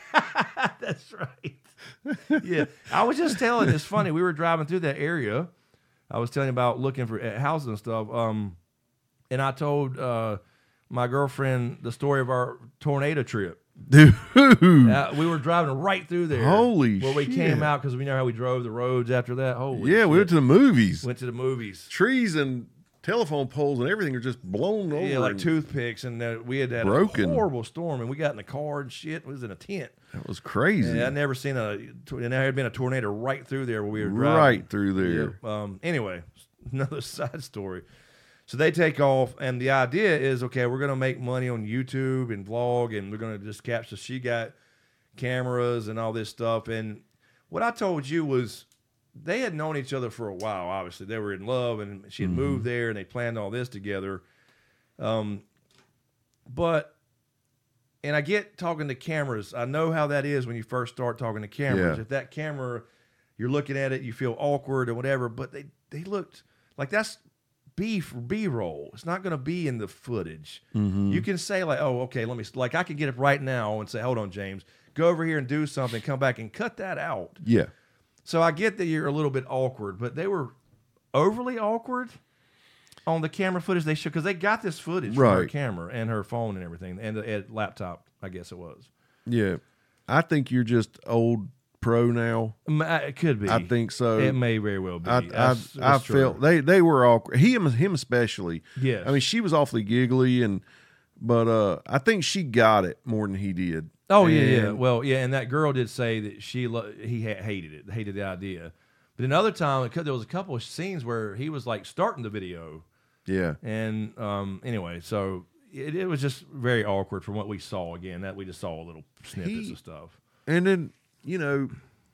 That's right. Yeah, I was just telling. It's funny. We were driving through that area. I was telling you about looking for at houses and stuff. Um, and I told uh, my girlfriend the story of our tornado trip. Dude. Uh, we were driving right through there. Holy Where we shit. came out because we know how we drove the roads after that. Holy Yeah, we went shit. to the movies. went to the movies. Trees and telephone poles and everything are just blown over. Yeah, like and- toothpicks, and uh, we had had Broken. a horrible storm, and we got in the car and shit. It was in a tent. That was crazy. Yeah, I'd never seen a. And there had been a tornado right through there where we were driving. Right through there. Yep. Um. Anyway, another side story. So they take off, and the idea is, okay, we're gonna make money on YouTube and vlog, and we're gonna just capture. She got cameras and all this stuff, and what I told you was they had known each other for a while. Obviously, they were in love, and she had Mm-hmm. moved there, and they planned all this together. Um, but and I get talking to cameras. I know how that is when you first start talking to cameras. Yeah. If that camera, you're looking at it, you feel awkward or whatever. But they they looked like that's B for B roll. It's not going to be in the footage. Mm-hmm. You can say like, oh, okay, let me like I could get up right now and say, hold on, James, go over here and do something, come back and cut that out. Yeah. So I get that you're a little bit awkward, but they were overly awkward on the camera footage they showed because they got this footage from her Right. camera and her phone and everything and the and laptop, I guess it was. Yeah. I think you're just old pro now. M- I- It could be. I think so. It may very well be. I I, That's- I that's true. felt they, they were awkward. Him him especially. Yes. I mean, she was awfully giggly and but uh I think she got it more than he did. Oh yeah, yeah. And- Well, yeah, and that girl did say that she lo- he ha- hated it, hated the idea. But another time, it could- there was a couple of scenes where he was like starting the video, Yeah. and um, anyway, so it, it was just very awkward from what we saw. Again, that we just saw little snippets He- of stuff. And then, you know,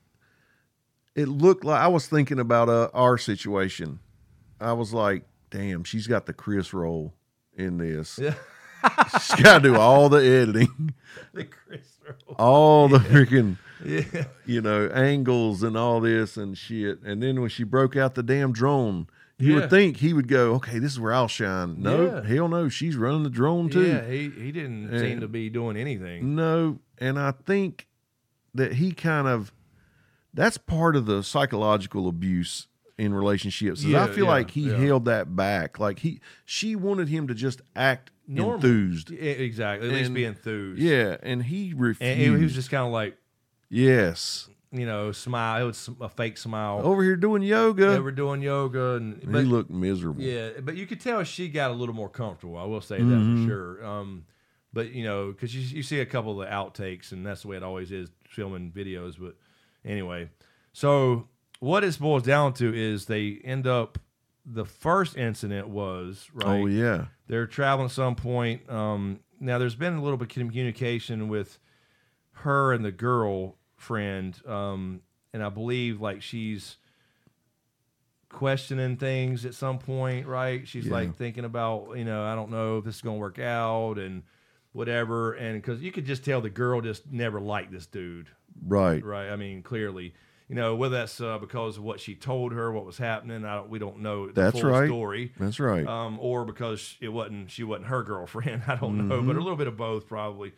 it looked like I was thinking about uh, our situation. I was like, damn, she's got the Chris roll in this. Yeah. She's got to do all the editing, The Chris Earl. all the freaking, Yeah, you know, angles and all this and shit. And then when she broke out the damn drone, you Yeah. would think he would go, okay, this is where I'll shine. No, Yeah. hell no, she's running the drone too. yeah. He he didn't seem And- to be doing anything. No, and I think that he kind of that's part of the psychological abuse in relationships. Is I Yeah, feel yeah, like he yeah. held that back. Like he she wanted him to just act Normal. enthused. Yeah, exactly. At least And- be enthused. Yeah, and he refused. and he was just kind of like, yes. you know, smile. It was a fake smile. Over here doing yoga. They were doing yoga, and he but, looked miserable. yeah, but you could tell she got a little more comfortable. I will say that Mm-hmm. for sure. Um, but you know, because you you see a couple of the outtakes, and that's the way it always is filming videos. But anyway, so what it boils down to is they end up. The first incident was right. Oh yeah. They're traveling at some point. Um, now, there's been a little bit of communication with her and the girlfriend, um, and I believe like she's questioning things at some point, right? She's Yeah. like thinking about, you know, I don't know if this is going to work out and whatever. And because you could just tell the girl just never liked this dude, Right. right? I mean, clearly. You know, whether that's uh, because of what she told her, what was happening, I don't, we don't know the That's full right. story. That's right. Um, or because it wasn't she wasn't her girlfriend. I don't know, but a little bit of both probably.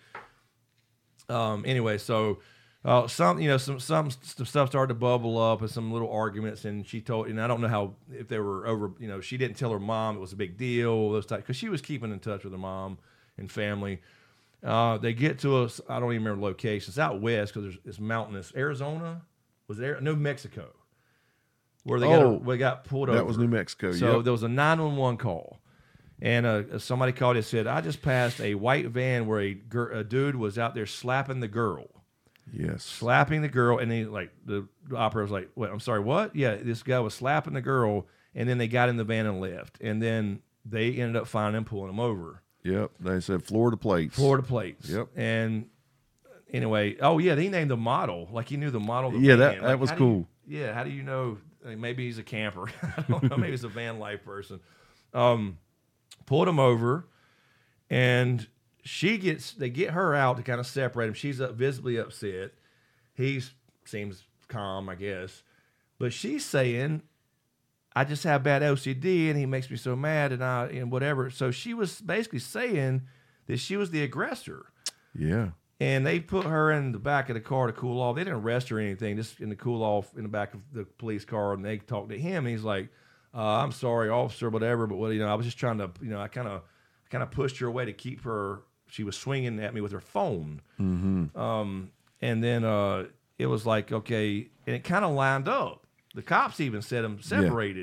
Um, anyway, so uh, some you know some some some stuff started to bubble up and some little arguments, and she told, and I don't know how if they were over. You know, she didn't tell her mom it was a big deal. Those type because she was keeping in touch with her mom and family. Uh, they get to us. I don't even remember the location. It's out west because it's mountainous. Arizona was there? New Mexico, where they got Oh, where they got pulled over. that was New Mexico. So yep. there was a nine one one call, and uh, somebody called and said, "I just passed a white van where a, gir- a dude was out there slapping the girl, Yes. slapping the girl." And he like the, the operator was like, "Wait, I'm sorry, what? Yeah, this guy was slapping the girl." And then they got in the van and left, and then they ended up finding him, pulling him over, Yep. They said Florida plates. Florida plates. Yep. And anyway, oh yeah, they named the model. Like he knew the model. Of the Yeah, van. that- that Like, was how do you- cool. yeah, how do you know? Like, maybe he's a camper. I don't know. Maybe he's a van life person. Um, pulled him over, and she gets. They get her out to kind of separate him. She's uh, visibly upset. He seems calm, I guess, but she's saying, "I just have bad O C D, and he makes me so mad, and I and whatever." So she was basically saying that she was the aggressor. Yeah. And they put her in the back of the car to cool off. They didn't arrest her or anything, just in the cool off in the back of the police car. And they talked to him. And he's like, uh, "I'm sorry, officer, whatever. But what you know, I was just trying to, you know, I kind of, kind of pushed her away to keep her. She was swinging at me with her phone. Mm-hmm. Um, and then uh, it was like, okay, and it kind of lined up. The cops even said them separated.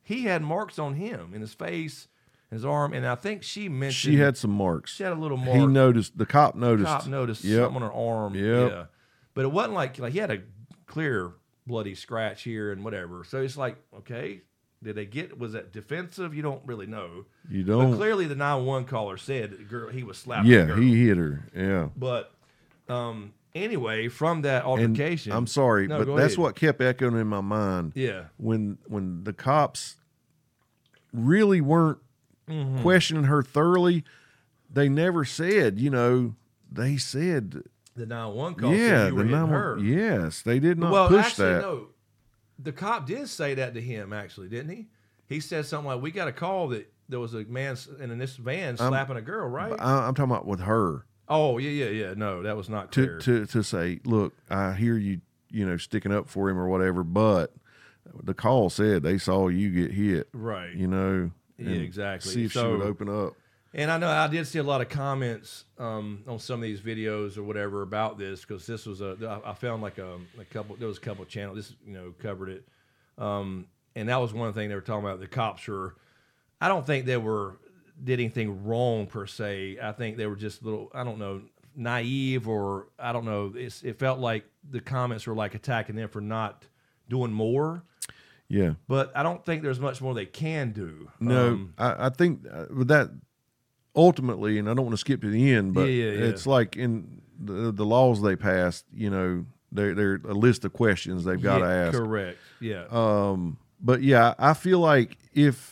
he had marks on him in his face, his arm, and I think she mentioned She had some marks. she had a little mark. He noticed. The cop noticed. Cop noticed Yep. something on her arm. Yep. Yeah, but it wasn't like like he had a clear bloody scratch here and whatever. So it's like, okay, did they get? Was that defensive? You don't really know. You But don't. clearly, the nine one one caller said the girl he was slapping. Yeah, the girl. he hit her. Yeah. But um, anyway, from that And altercation, I'm sorry, No, but go that's ahead. what kept echoing in my mind. Yeah, When when the cops really weren't Mm-hmm. questioning her thoroughly, they never said, you know, they said, the nine one one call. yeah, said you were the hitting number. her. Yes, they did not Well, push actually, that. no. The cop did say that to him. Actually, didn't he? He said something like, "We got a call that there was a man s- in this van slapping a girl." Right? I, I'm talking about with her Oh yeah, yeah, yeah. No, that was not to, clear. to to say, look, I hear you, you know, sticking up for him or whatever, but the call said they saw you get hit. Right. You know. Yeah, and exactly. See if So- she would open up. And I know I did see a lot of comments um, on some of these videos or whatever about this because this was a I I found like a, a couple there was a couple channels this you know covered it, um, and that was one thing they were talking about. The cops were, I don't think they were did anything wrong per se. I think they were just a little I don't know naive or I don't know. It's, it felt like the comments were like attacking them for not doing more. Yeah. But I don't think there's much more they can do. No, Um, I, I think uh, with that ultimately, and I don't want to skip to the end, but Yeah, yeah, yeah. it's like in the, the laws they passed, you know, they're, they're a list of questions they've got to yeah, ask. Correct. Yeah. Um, but yeah, I feel like if,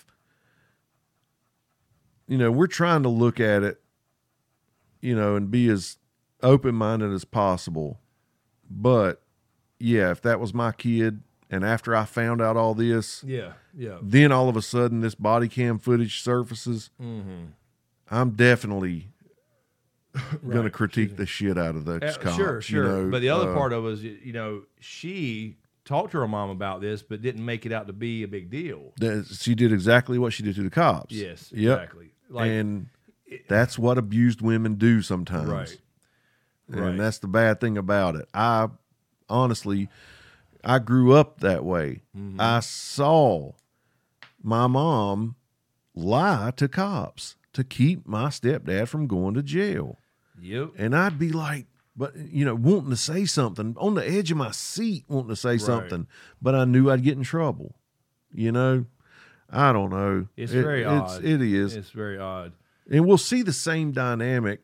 you know, we're trying to look at it, you know, and be as open minded as possible. But yeah, if that was my kid, and after I found out all this, yeah. Yeah. then all of a sudden this body cam footage surfaces, Mm-hmm. I'm definitely going to Right. critique the shit out of those Uh, cops. sure, you sure. know, but the other uh, part of it was, you know, she talked to her mom about this, but didn't make it out to be a big deal. that she did exactly what she did to the cops. Yes, Yep. exactly. Like, and that's what abused women do sometimes. right, And right. that's the bad thing about it. I honestly, I grew up that way. Mm-hmm. I saw my mom lie to cops to keep my stepdad from going to jail. Yep. And I'd be like, but you know, wanting to say something on the edge of my seat, wanting to say something, but I knew I'd get in trouble. You know, I don't know. It's It- very it's, odd. It is. It's very odd. And we'll see the same dynamic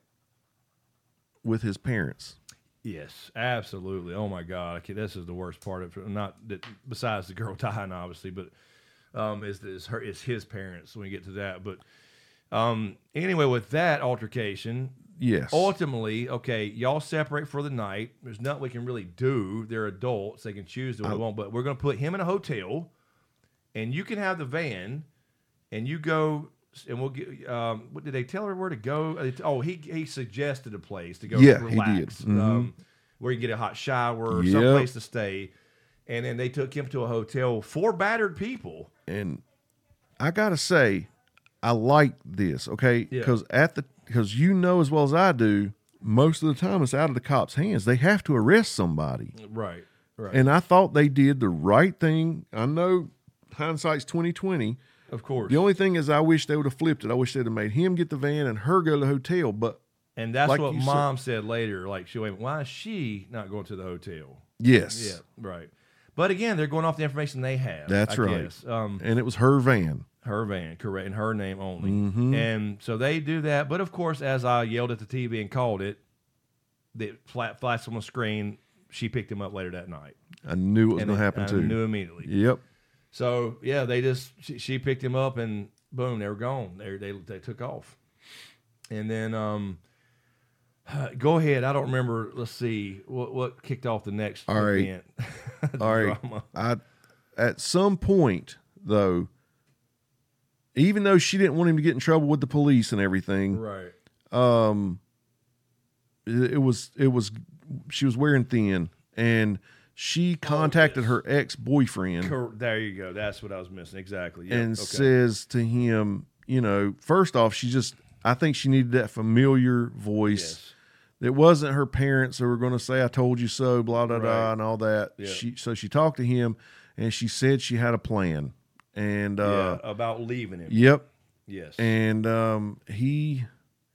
with his parents. Yes, absolutely. Oh my God, okay, this is the worst part of it. Not that besides the girl dying, obviously, but um, is is her is his parents when we get to that. But um, anyway, with that altercation, Yes. ultimately, okay, y'all separate for the night. There's nothing we can really do. They're adults; they can choose to what they want. But we're going to put him in a hotel, and you can have the van, and you go. And we'll get. Um, what did they tell her where to go? Uh, Oh, he he suggested a place to go. Yeah, he relax, did. Mhm. Um, where you get a hot shower, Yep. someplace to stay. And then they took him to a hotel. Four battered people. And I gotta say, I like this, okay? Yeah. Because at the because you know as well as I do, most of the time it's out of the cops' hands. They have to arrest somebody. Right. Right. And I thought they did the right thing. I know hindsight's twenty twenty. of course. The only thing is I wish they would have flipped it. I wish they'd have made him get the van and her go to the hotel. But and that's like what you said- mom said later. Like, she went, why is she not going to the hotel? yes. Yeah. Right. But again, they're going off the information they have. That's I right. guess. Um, And it was her van. Her van, correct, in her name only. Mhm. And so they do that. But of course, as I yelled at the T V and called it, the flat flashed on the screen. She picked him up later that night. I knew it was And going to it- happen I too. knew immediately. Yep. So yeah, they just she, she picked him up and boom, they were gone. They they they took off. And then um, go ahead. I don't remember. Let's see what what kicked off the next All right. event. The All right. drama. I at some point though, even though she didn't want him to get in trouble with the police and everything, Right. um, it, it was it was she was wearing thin, and she contacted yes. her ex boyfriend Cor- there you go. That's what I was missing. Exactly. Yep. and okay. says to him, you know, first off, she just I think she needed that familiar voice. Yes. It wasn't her parents who were going to say "I told you so," blah blah Right. blah, and all that. Yeah. She so she talked to him, and she said she had a plan, and uh, yeah, about leaving him. yep, Yes. and um, he,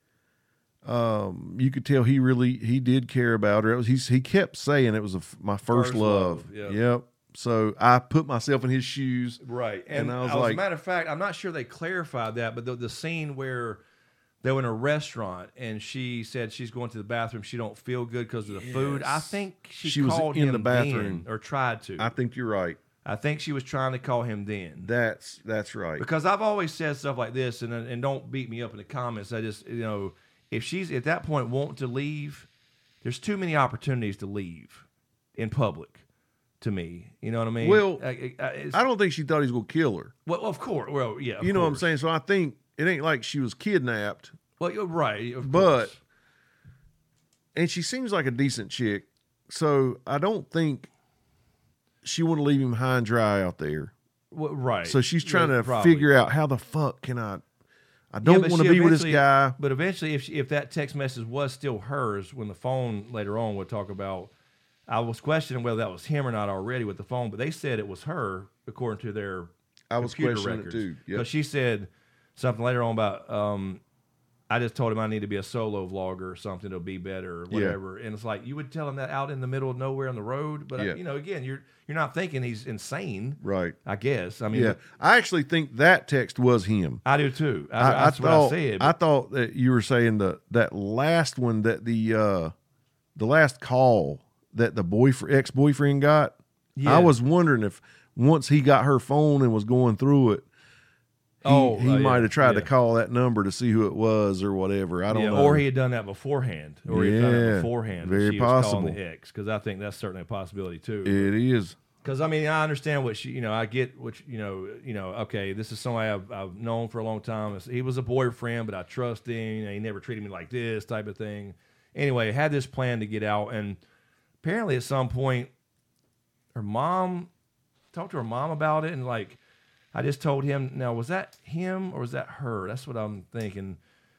um, you could tell he really he did care about her. It was he he kept saying it was a, my first, First love. love, yep. Yep. So I put myself in his shoes. Right. And And, I was as a like- matter of fact, I'm not sure they clarified that, but the, the scene where they were in a restaurant and she said she's going to the bathroom, she don't feel good because of the food. I Yes. think she, She was called in him the bathroom. then, or tried to. I I, think you're right. think she was trying to call him then. That's that's right. Because I've always said stuff like this, and and don't beat me up in the comments. I just, you know, if she's at that point wanting to leave, there's too many opportunities to leave in public. To me, you know what I mean? Well, I, I, it's- I don't think she thought he was gonna kill her. well, of course. Well, yeah. of You know what I'm course. saying? So I think it ain't like she was kidnapped, Well, you're right. Of but course. and she seems like a decent chick. So I don't think she want to leave him high and dry out there. Well, right. So she's trying Yeah, to probably. figure out how the fuck can I? I Yeah, don't but want to she be with this eventually- guy. But eventually, if she, if that text message was still hers, when the phone later on would talk about, I was questioning whether that was him or not already with the phone, but they said it was her according to their I was computer questioning it records. too. Yep. Because she said something later on about, um, I just told him I need to be a solo vlogger or something to be better or Yeah. whatever. And it's like, you would tell him that out in the middle of nowhere on the road. But, I, Yeah. you know, again, you're you're not thinking he's insane, Right. I guess. I mean, Yeah. I actually think that text was him. I do too. I, I, I that's thought what I said. I thought that you were saying the that last one that the uh the last call that the boyfriend ex boyfriend got. Yeah. I was wondering if once he got her phone and was going through it, he, Oh, he uh, might yeah, have tried to yeah. call that number to see who it was or whatever. I don't Yeah, know. or he had done that beforehand, or he had done it Yeah, beforehand. very and she possible. was calling the ex, because I think that's certainly a possibility too. It is. Because I mean, I understand what she, you know, I get what you know, you know. Okay, this is somebody I've, I've known for a long time. It's- He was a boyfriend, but I trust him. You know, he never treated me like this type of thing. Anyway, had this plan to get out, and apparently at some point, her mom talked to her mom about it, and like, I just told him. Now, was that him or was that her? That's what I'm thinking.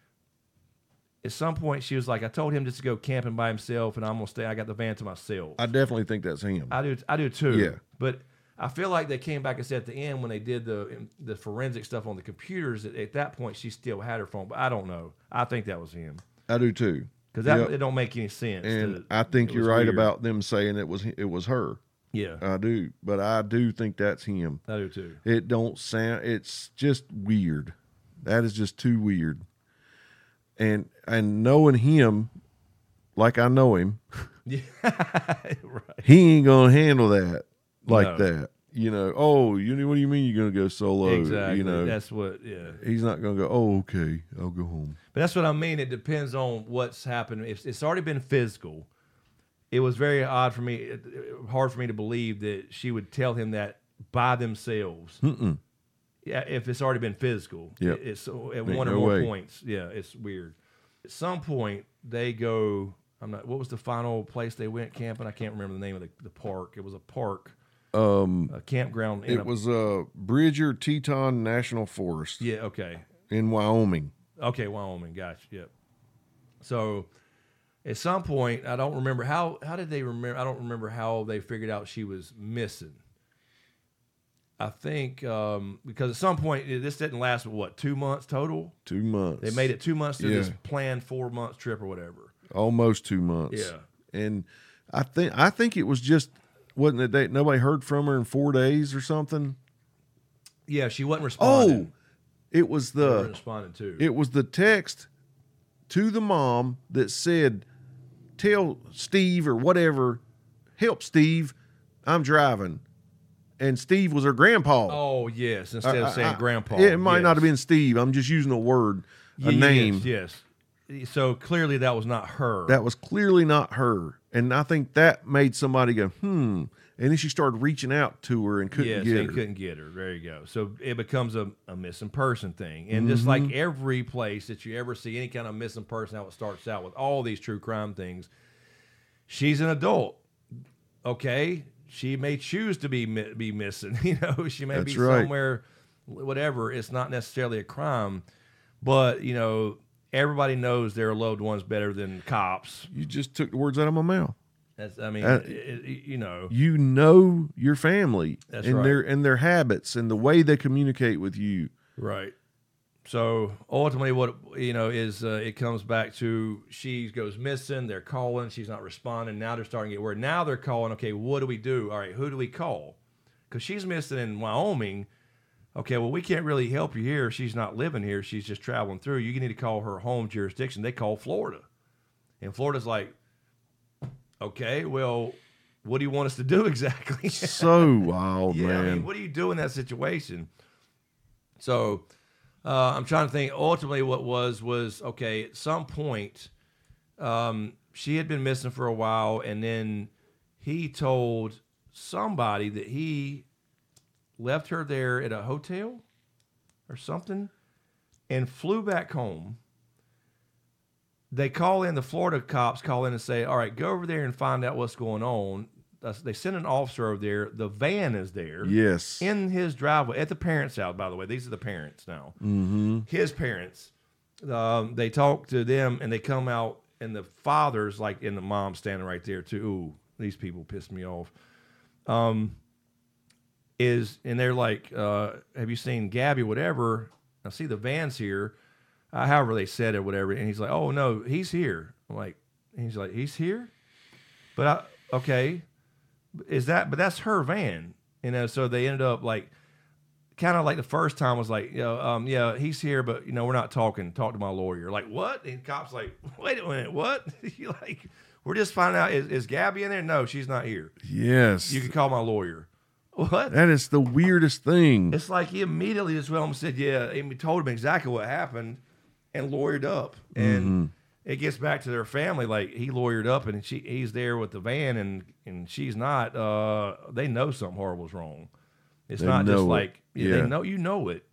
At some point, she was like, I told him just to go camping by himself, and I'm gonna stay. I got the van to myself. I definitely think that's him. I do, I do too. Yeah. But I feel like they came back and said at the end when they did the the forensic stuff on the computers, at, at that point she still had her phone. But I don't know. I think that was him I do too. because that Yep. it don't make any sense. And to- I think it you're was right weird. about them saying it was it was her. Yeah, I do, but I do think that's him. I do too. It don't sound. It's just weird. That is just too weird. And and knowing him, like I know him, Yeah, right. he ain't gonna handle that like No. that. You know. Oh, you know what do you mean you're gonna go solo? Exactly. You know. That's what. Yeah. He's not gonna go. Oh, okay. I'll go home. But that's what I mean. It depends on what's happened. If it's already been physical, it was very odd for me, it- it- hard for me to believe that she would tell him that by themselves. Mm-mm. Yeah, if it's already been physical, Yep. It- it's at Ain't one or no more way. points. Yeah, it's weird. At some point, they go. I'm not. What was the final place they went camping? I can't remember the name of the, the park. It was a park, Um, a campground. in it a- was uh Bridger Teton National Forest Yeah. Okay. in Wyoming. Okay. Wyoming. Gotcha. Yep. So, at some point, I don't remember how. How did they remember? I don't remember how they figured out she was missing. I think um, because at some point this didn't last what two months total. Two months. They made it two months to Yeah. this planned four months trip or whatever. almost two months. Yeah. And I think I think it was just wasn't it that nobody heard from her in four days or something. Yeah, she wasn't Oh, responding. it was They weren't the responding too. it was the text to the mom that said, "Tell Steve or whatever, help Steve, I'm driving." And Steve was her grandpa. oh yes, instead I- of I- saying I- grandpa. It might yes. not have been Steve. I'm just using a word, a Ye- name. Yes, yes. So clearly that was not her. That was clearly not her. And I think that made somebody go, hmm. And then she started reaching out to her and couldn't yes, get they her. couldn't get her. There you go. So it becomes a, a missing person thing. And just Mm-hmm. like every place that you ever see any kind of missing person, how it starts out with all these true crime things, she's an adult. Okay. She may choose to be mi- be missing. You know, she may That's be right. somewhere, whatever. It's not necessarily a crime. But, you know, everybody knows their loved ones better than cops. You just took the words out of my mouth. That's, I mean, Uh, it, it, you know, You know your family That's and right. their and their habits and the way they communicate with you. right. So ultimately, what you know is uh, it comes back to she goes missing. They're calling. She's not responding. Now they're starting to get worried. Now they're calling. Okay, what do we do? All right, who do we call? Because she's missing in Wyoming. Okay, well, we can't really help you here. She's not living here. She's just traveling through. You need to call her home jurisdiction. They call Florida. And Florida's like, okay, well, what do you want us to do exactly? So wild, yeah, man. I mean, what do you do in that situation? So uh, I'm trying to think. Ultimately, what was, was, okay, at some point, um, she had been missing for a while, and then he told somebody that he left her there at a hotel or something and flew back home. They call in, the Florida cops call in and say, all right, go over there and find out what's going on. Uh, They send an officer over there. The van is there Yes. in his driveway at the parents' house, by the way. These are the parents now. Mm-hmm. His parents. Um, they talk to them and they come out, and the father's like, and the mom standing right there too. Ooh, these people pissed me off. Um, is and they're like, uh, have you seen Gabby? Whatever. I see the van's here. Uh, however they said it, whatever. And he's like, oh no, he's here. I'm like, and he's like, he's here. But I, okay, is that? But that's her van, you know. So they ended up like, kind of like the first time was like, you know, um, yeah, he's here, but you know, we're not talking. Talk to my lawyer. Like what? And cops like, wait a minute, what? You like, we're just finding out is, is Gabby in there? No, she's not here. Yes. You can call my lawyer. What? That is the weirdest thing. It's like he immediately just went home and said, yeah, and we told him exactly what happened and lawyered up. And Mm-hmm. it gets back to their family. Like he lawyered up and she he's there with the van and, and she's not. Uh, they know something horrible's wrong. It's They not just know it. like, yeah, Yeah. they know, you know it.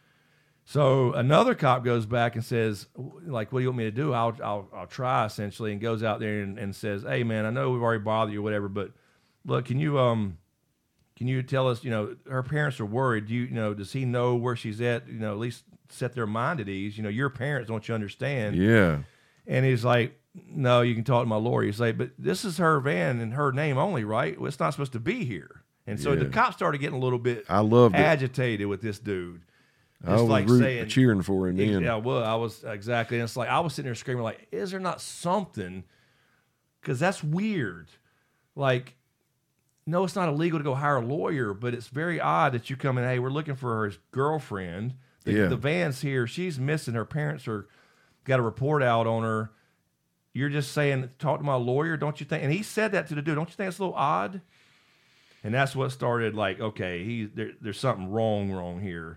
So another cop goes back and says, like, what do you want me to do? I'll, I'll, I'll try essentially, and goes out there and, and says, hey man, I know we've already bothered you or whatever, but look, can you, um, Can you tell us, you know, her parents are worried. Do you, you know, does he know where she's at? You know, at least set their mind at ease. You know, your parents, don't you understand? Yeah. And he's like, no, you can talk to my lawyer. He's like, but this is her van and her name only, right? Well, it's not supposed to be here. And so Yeah. the cops started getting a little bit I loved it. agitated with this dude. I It's was like root- saying- cheering for him then. Yeah, well, I was exactly. And it's like, I was sitting there screaming, like, is there not something? Because that's weird. Like, no, it's not illegal to go hire a lawyer, but it's very odd that you come in, hey, we're looking for her girlfriend. The, Yeah. the van's here. She's missing. Her parents are got a report out on her. You're just saying, talk to my lawyer, don't you think? And he said that to the dude. Don't you think it's a little odd? And that's what started like, okay, he there, there's something wrong, wrong here.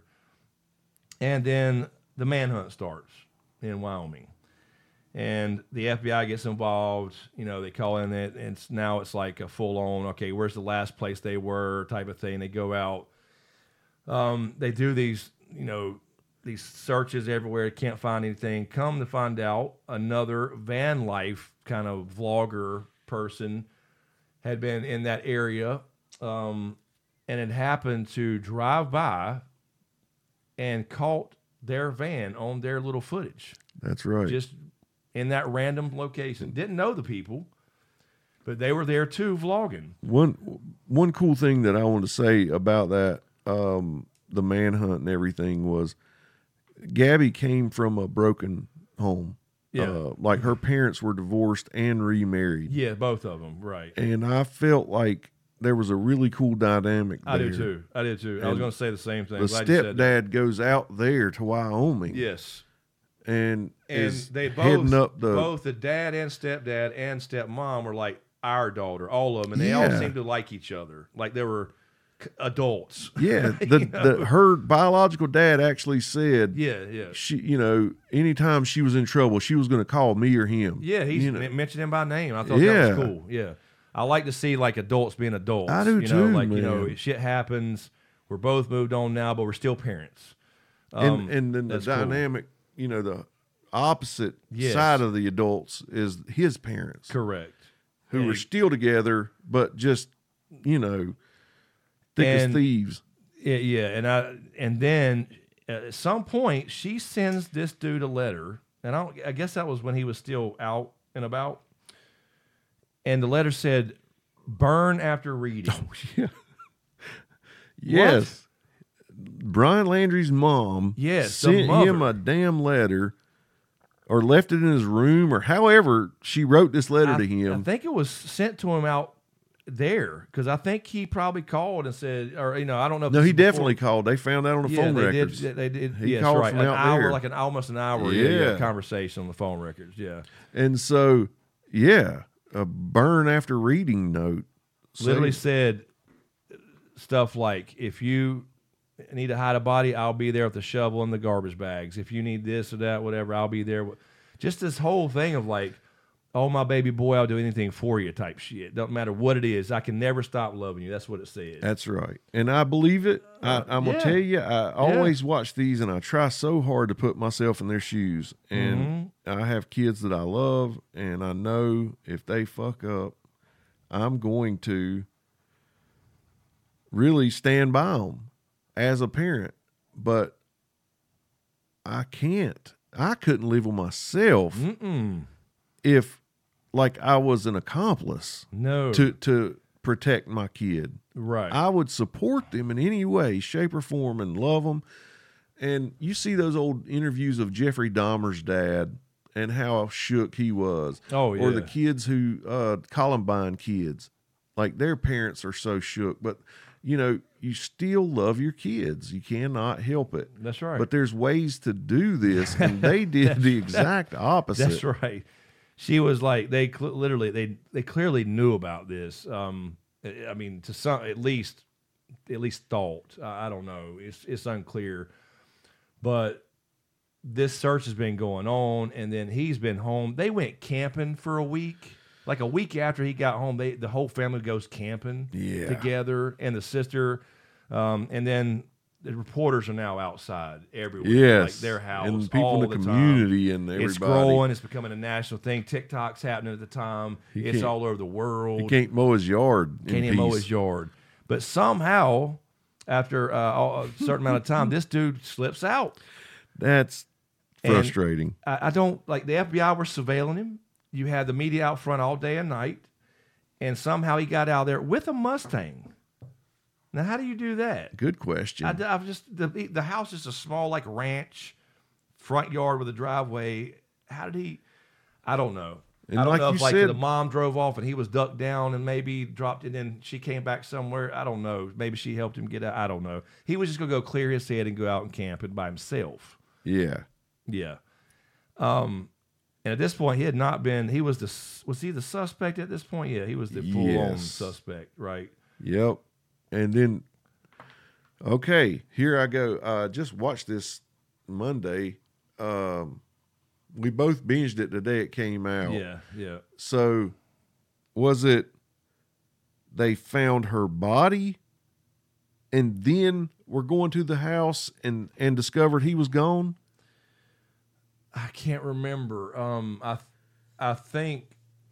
And then the manhunt starts in Wyoming. And the F B I gets involved. You know, they call in it, and it's, now it's like a full on, okay, where's the last place they were type of thing. They go out. Um, they do these, you know, these searches everywhere. Can't find anything. Come to find out, another van life kind of vlogger person had been in that area, um, and it happened to drive by and caught their van on their little footage. That's right. Just in that random location. Didn't know the people, but they were there too vlogging. One one cool thing that I want to say about that, um, the manhunt and everything was, Gabby came from a broken home. Yeah. Uh, like her parents were divorced and remarried. Yeah, both of them, right. And I felt like there was a really cool dynamic there. I do too. I did too. I was And going to say the same thing. The Glad you said that. stepdad goes out there to Wyoming. Yes. And, And is they both, heading up the both the dad and stepdad and stepmom were like our daughter, all of them. And they all Yeah. seemed to like each other. Like they were c- adults. yeah. The, You know? the her biological dad actually said Yeah, yeah. she, you know, anytime she was in trouble, she was going to call me or him. Yeah, he's you know. men- mentioned him by name. I thought Yeah. that was cool. Yeah. I like to see like adults being adults. I do you know, too, like, you know, man. shit happens. We're both moved on now, but we're still parents. Um, and and then the that's cool. dynamic, you know, the opposite Yes. side of the adults is his parents, Correct. who And- were still together, but just, you know, thick as And- thieves. Yeah, yeah, and I and then at some point she sends this dude a letter, and I don't, I guess that was when he was still out and about. and the letter said, "Burn after reading." Yeah. Yes. Brian Landry's mom Yes, the sent him mother. a damn letter or left it in his room or however she wrote this letter I, to I him. think it was sent to him out there because I think he probably called and said, or you know, I don't know. If No, this he is before- definitely called. They found that on the Yeah, phone they records. did. They did. He yes, called right. from An out hour, there. like an almost an hour. Yeah, yeah, Yeah. conversation on the phone records. Yeah, And so, yeah, a burn after reading note. literally Say- said stuff like, "If you need to hide a body, I'll be there with the shovel and the garbage bags. If you need this or that, whatever, I'll be there." Just this whole thing of like, "Oh, my baby boy, I'll do anything for you," type shit. Don't matter what it is. I can never stop loving you. That's what it said. That's right. And I believe it. I, I'm going yeah. to tell you, I always watch these and I try so hard to put myself in their shoes. And Mm-hmm. I have kids that I love, and I know if they fuck up, I'm going to really stand by them as a parent. But I can't. I couldn't live with myself Mm-mm. if, like, I was an accomplice No. to to protect my kid. right. I would support them in any way, shape, or form and love them. And you see those old interviews of Jeffrey Dahmer's dad and how shook he was. Oh, Or the yeah. kids who, uh, Columbine kids, like their parents are so shook. But, you know, you still love your kids. You cannot help it. That's right. But there's ways to do this. And they did the exact opposite. That's right. She was like they cl- literally they they clearly knew about this. Um, I I mean, to some at least at least thought. I, I don't know. It's it's unclear, but this search has been going on, and then he's been home. They went camping for a week. Like a week after he got home, they the whole family goes camping Yeah. together, and the sister, um, and then. The reporters are now outside everywhere, Yes. like their house, And people all in the the community time. and everybody. It's growing. It's becoming a national thing. TikTok's happening at the time. He It's can't- all over the world. He can't mow his yard. in Can't even mow peace. his yard. But somehow, after uh, a certain amount of time, this dude slips out. That's And- frustrating. I, I don't like the F B I were surveilling him. You had the media out front all day and night, and somehow he got out there with a Mustang. Now, how do you do that? Good question. I, I've just the the house is a small like ranch, front yard with a driveway. How did he? I don't know. And I don't like know you if like said- the mom drove off and he was ducked down and maybe dropped it and she came back somewhere. I don't know. Maybe she helped him get out. I don't know. He was just gonna go clear his head and go out and camp it by himself. yeah. Yeah. Um, and at this point, he had not been. He was the was he the suspect at this point? Yeah, he was the full on Yes. suspect, right? Yep. And then, okay, here I go. Uh, just watched this Monday. Um, we both binged it the day it came out. Yeah, yeah. So, was it they found her body, and then were going to the house and and discovered he was gone? I can't remember. Um, I, I think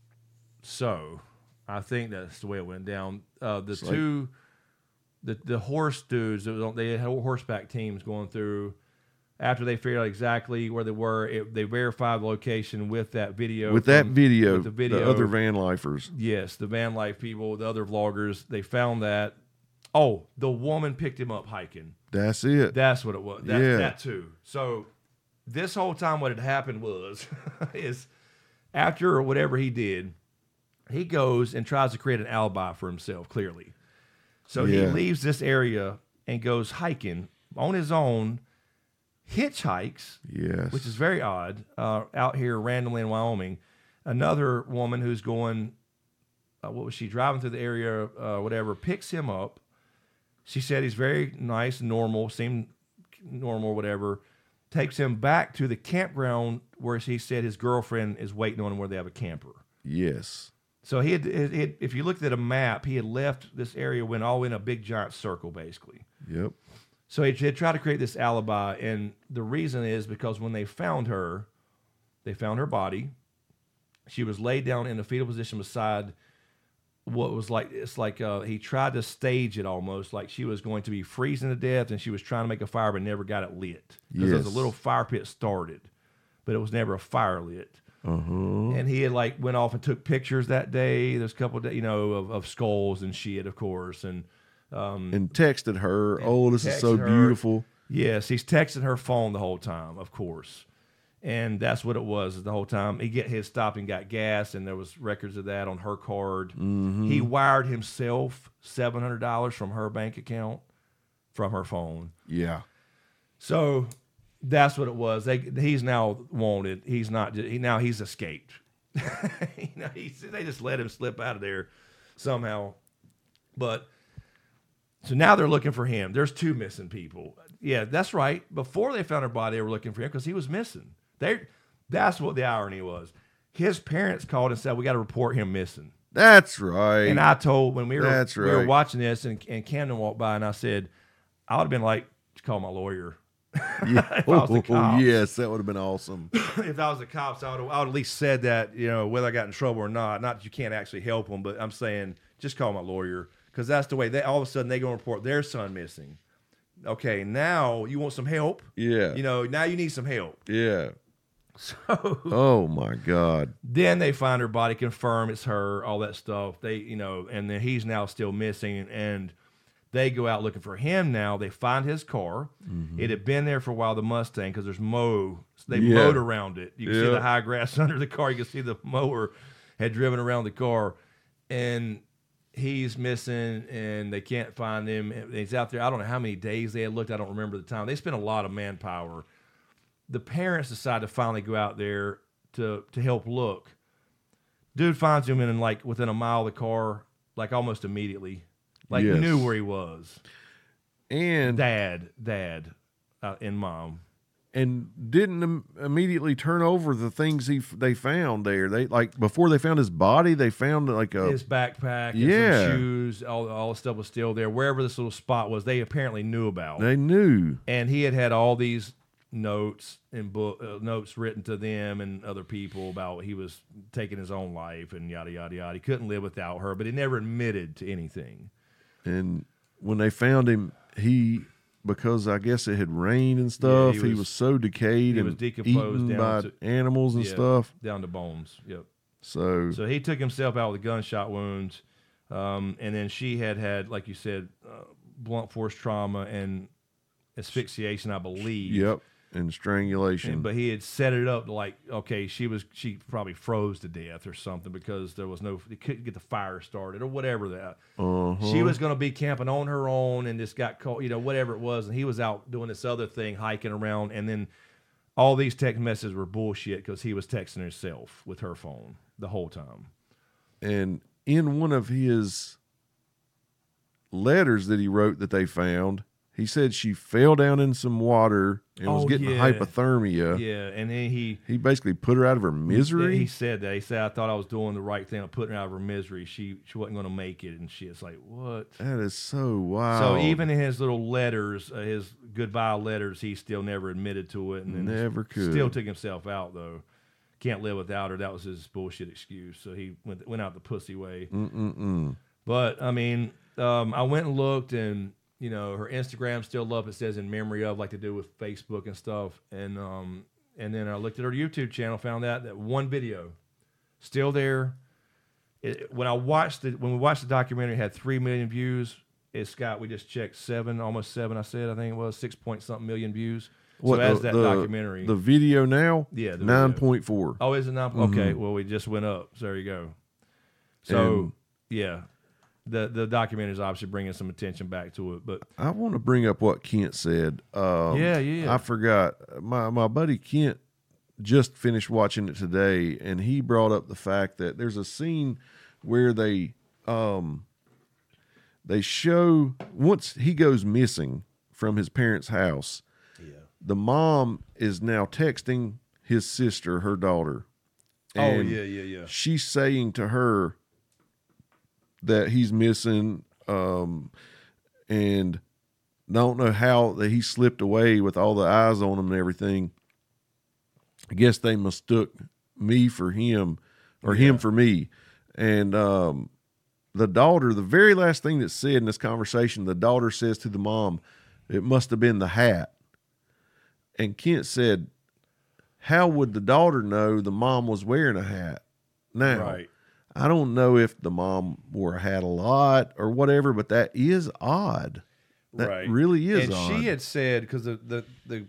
so. I think that's the way it went down. Uh, the It's like- two, the the horse dudes, it was on- they had horseback teams going through. After they figured out exactly where they were, it, they verified the location with that video. With that from- video, with the video, the other van lifers. yes, the van life people, the other vloggers, they found that. Oh, the woman picked him up hiking. That's it. That's what it was. That, Yeah. that too. So this whole time, what had happened was, is after whatever he did, he goes and tries to create an alibi for himself, clearly. So he Yeah. leaves this area and goes hiking on his own, hitchhikes, Yes. which is very odd, uh, out here randomly in Wyoming. Another woman who's going, uh, what was she, driving through the area, uh, whatever, picks him up. She said he's very nice, normal, seemed normal, whatever. Takes him back to the campground where he said his girlfriend is waiting on him where they have a camper. Yes. So he had, he had, if you looked at a map, he had left this area, went all in a big giant circle, basically. Yep. So he had tried to create this alibi, and the reason is because when they found her, they found her body. She was laid down in a fetal position beside what was like, it's like uh, he tried to stage it almost like she was going to be freezing to death, and she was trying to make a fire but never got it lit. Because there was a Yes. little fire pit started, but it was never a fire lit. Uh-huh. And he had like went off and took pictures that day. There's a couple of, you know, of, of skulls and shit, of course. And um, and texted her, oh, this is so texted her. beautiful. Yes, he's texting her phone the whole time, of course. And that's what it was the whole time. He get his stopped and got gas, and there was records of that on her card. Mm-hmm. He wired himself seven hundred dollars from her bank account from her phone. Yeah. So that's what it was. They, he's now wanted. He's not. He, now he's escaped. you know, he's, they just let him slip out of there somehow. But so now they're looking for him. There's two missing people. Yeah, that's right. Before they found her body, they were looking for him because he was missing. They. That's what the irony was. His parents called and said, "We got to report him missing." That's right. And I told when we were That's we were right. watching this, and, and Camden walked by, and I said, "I would have been like, call my lawyer." Yeah. If I was the Oh, cops. yes, that would have been awesome. If I was the cops, I would, have, I would at least said that, you know, whether I got in trouble or not. Not that you can't actually help them, but I'm saying just call my lawyer because that's the way they all of a sudden they go and report their son missing. Okay, now you want some help. Yeah. You know, now you need some help. Yeah. So Oh my God. then they find her body, confirm it's her, all that stuff. They, you know, and then he's now still missing, and they go out looking for him now. They find his car. Mm-hmm. It had been there for a while, the Mustang, because there's mow. They Yeah. mowed around it. You can see Yeah. the high grass under the car. You can see the mower had driven around the car. And he's missing, and they can't find him. And he's out there. I don't know how many days they had looked. I don't remember the time. They spent a lot of manpower. The parents decide to finally go out there to to help look. Dude finds him in like within a mile of the car, like almost immediately. Like Yes. knew where he was. And Dad, dad, uh, and mom. and didn't im- immediately turn over the things he f- they found there. They like before they found his body, they found like a His backpack, and Yeah. some shoes, all all the stuff was still there. Wherever this little spot was, they apparently knew about. they knew. And he had had all these notes and book uh, notes written to them and other people about he was taking his own life and yada yada yada. He couldn't live without her, but he never admitted to anything. And when they found him, he because I guess it had rained and stuff, he he was- was, so decayed he and was decomposed eaten down by to- animals and Yeah, stuff. down to bones. Yep. So, So he took himself out with gunshot wounds, um, and then she had had, like you said, uh, blunt force trauma and asphyxiation, I believe. yep, and strangulation. And, but he had set it up like, okay, she was she probably froze to death or something because there was no, he couldn't get the fire started or whatever that. uh-huh. She was going to be camping on her own and just got caught, you know, whatever it was, and he was out doing this other thing, hiking around, and then all these text messages were bullshit because he was texting himself with her phone the whole time. And in one of his letters that he wrote that they found, he said she fell down in some water and was Oh, getting yeah. hypothermia. Yeah, and then he He basically put her out of her misery. He said that. He said, I thought I was doing the right thing of putting her out of her misery. She she wasn't going to make it, and shit. It's like, what? That is so wild. So even in his little letters, uh, his goodbye letters, he still never admitted to it, and then Never could. Still took himself out though. Can't live without her. That was his bullshit excuse. So he went went out the pussy way. Mm-mm-mm. But I mean, um, I went and looked, and you know, her Instagram still up. It says in memory of, like they do with Facebook and stuff. And um, and then I looked at her YouTube channel, found out that one video still there. It, when I watched it, when we watched the documentary, it had three million views. It's got, we just checked seven, almost seven. I said, I think it was six point something million views. What, so as the- that the- documentary, The video now? Yeah, the nine video. point four. oh, is it not? Okay, well, we just went up. So there you go. So And- yeah, the the documentary is obviously bringing some attention back to it, but I want to bring up what Kent said. Um, Yeah, yeah. I forgot. My my buddy Kent just finished watching it today, and he brought up the fact that there's a scene where they um they show once he goes missing from his parents' house. yeah. The mom is now texting his sister, her daughter. Oh and yeah, yeah, yeah. she's saying to her that he's missing, um, and don't know how that he slipped away with all the eyes on him and everything. I guess they mistook me for him, or him for me. And um, the daughter, the very last thing that's said in this conversation, the daughter says to the mom, "It must have been the hat." And Kent said, how would the daughter know the mom was wearing a hat? Now, Right. I don't know if the mom wore a hat a lot or whatever, but that is odd. That right. really is And odd. she had said, because the, the, the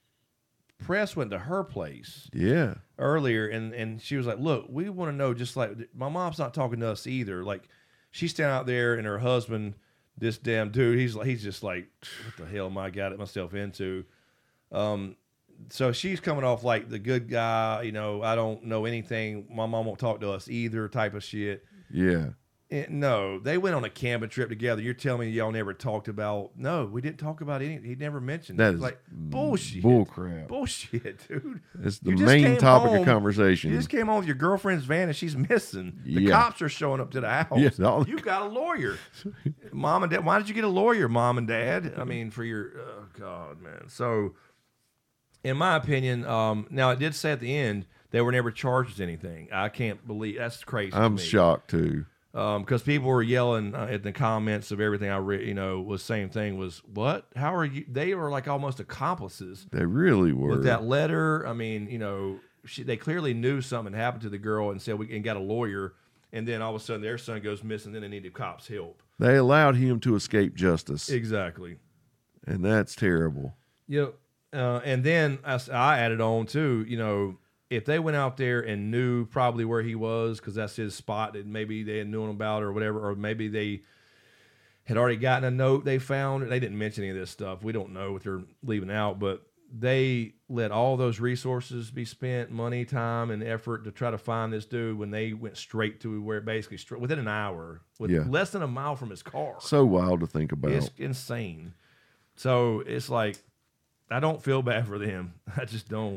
press went to her place yeah. earlier, and, and she was like, look, we want to know, just like, my mom's not talking to us either. Like, she's standing out there, and her husband, this damn dude, he's like, he's just like, what the hell am I got myself into? Um, so she's coming off like the good guy, you know, I don't know anything. My mom won't talk to us either type of shit. Yeah. And no, they went on a camping trip together. You're telling me y'all never talked about? No, we didn't talk about anything. He never mentioned That it. is like bullshit, bull crap. Bullshit, dude. It's the You just main came topic home- of conversation. You just came home with your girlfriend's van and she's missing. The Yeah. cops are showing up to the house. Yes, all- You got a lawyer, mom and dad. Why did you get a lawyer, mom and dad? I mean, for your oh God, man. So, in my opinion, um, now it did say at the end they were never charged with anything. I can't believe that's crazy. to I'm me. shocked too. because people were yelling uh, at the comments of everything I read. You know, was same thing was what? How are you? They were like almost accomplices They really were. with that letter. I mean, you know, she, they clearly knew something happened to the girl and said we and got a lawyer. And then all of a sudden their son goes missing. Then they needed cops' help. They allowed him to escape justice, Exactly. and that's terrible. Yep. Uh, and then I, s- I added on too. You know, if they went out there and knew probably where he was because that's his spot that maybe they had known about or whatever, or maybe they had already gotten a note they found. They didn't mention any of this stuff. We don't know what they're leaving out, but they let all those resources be spent, money, time, and effort to try to find this dude when they went straight to where basically straight, within an hour, with Yeah. less than a mile from his car. So wild to think about. It's insane. So it's like, I don't feel bad for them. I just don't.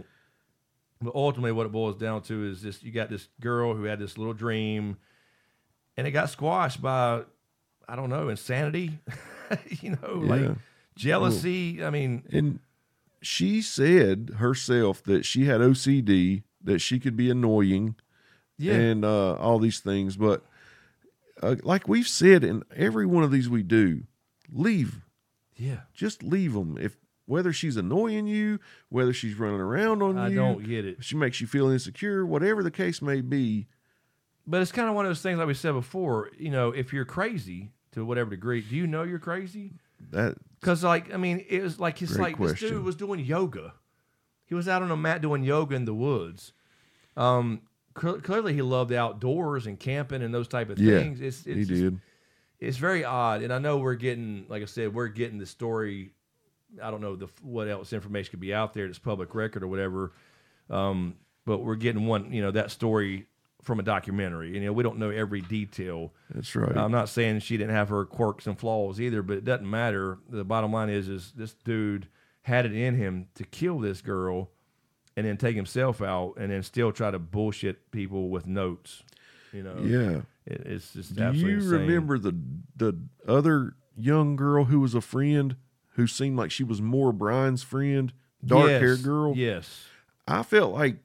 But ultimately, what it boils down to is this: you got this girl who had this little dream, and it got squashed by, I don't know, insanity. you know, Yeah. like jealousy. I mean, And she said herself that she had O C D, that she could be annoying, yeah, and uh, all these things. But uh, like we've said in every one of these we do, leave. yeah. Just leave them. If whether she's annoying you, whether she's running around on I you, don't get it. she makes you feel insecure, whatever the case may be. But it's kind of one of those things, like we said before. You know, if you're crazy to whatever degree, do you know you're crazy? That Because, like, I mean, it was like it's Great like this question. dude was doing yoga. He was out on a mat doing yoga in the woods. Um, cl- clearly, he loved the outdoors and camping and those type of yeah, things. It's, it's he just- did. It's very odd, and I know we're getting, like I said, we're getting the story. I don't know the what else information could be out there that's public record or whatever, um, but we're getting one, you know, that story from a documentary. You know, we don't know every detail. That's right. I'm not saying she didn't have her quirks and flaws either, but it doesn't matter. The bottom line is, is this dude had it in him to kill this girl and then take himself out and then still try to bullshit people with notes. You know, yeah. it, it's just Do absolutely you insane. remember the the other young girl who was a friend who seemed like she was more Brian's friend, dark haired Yes, girl? Yes. I felt like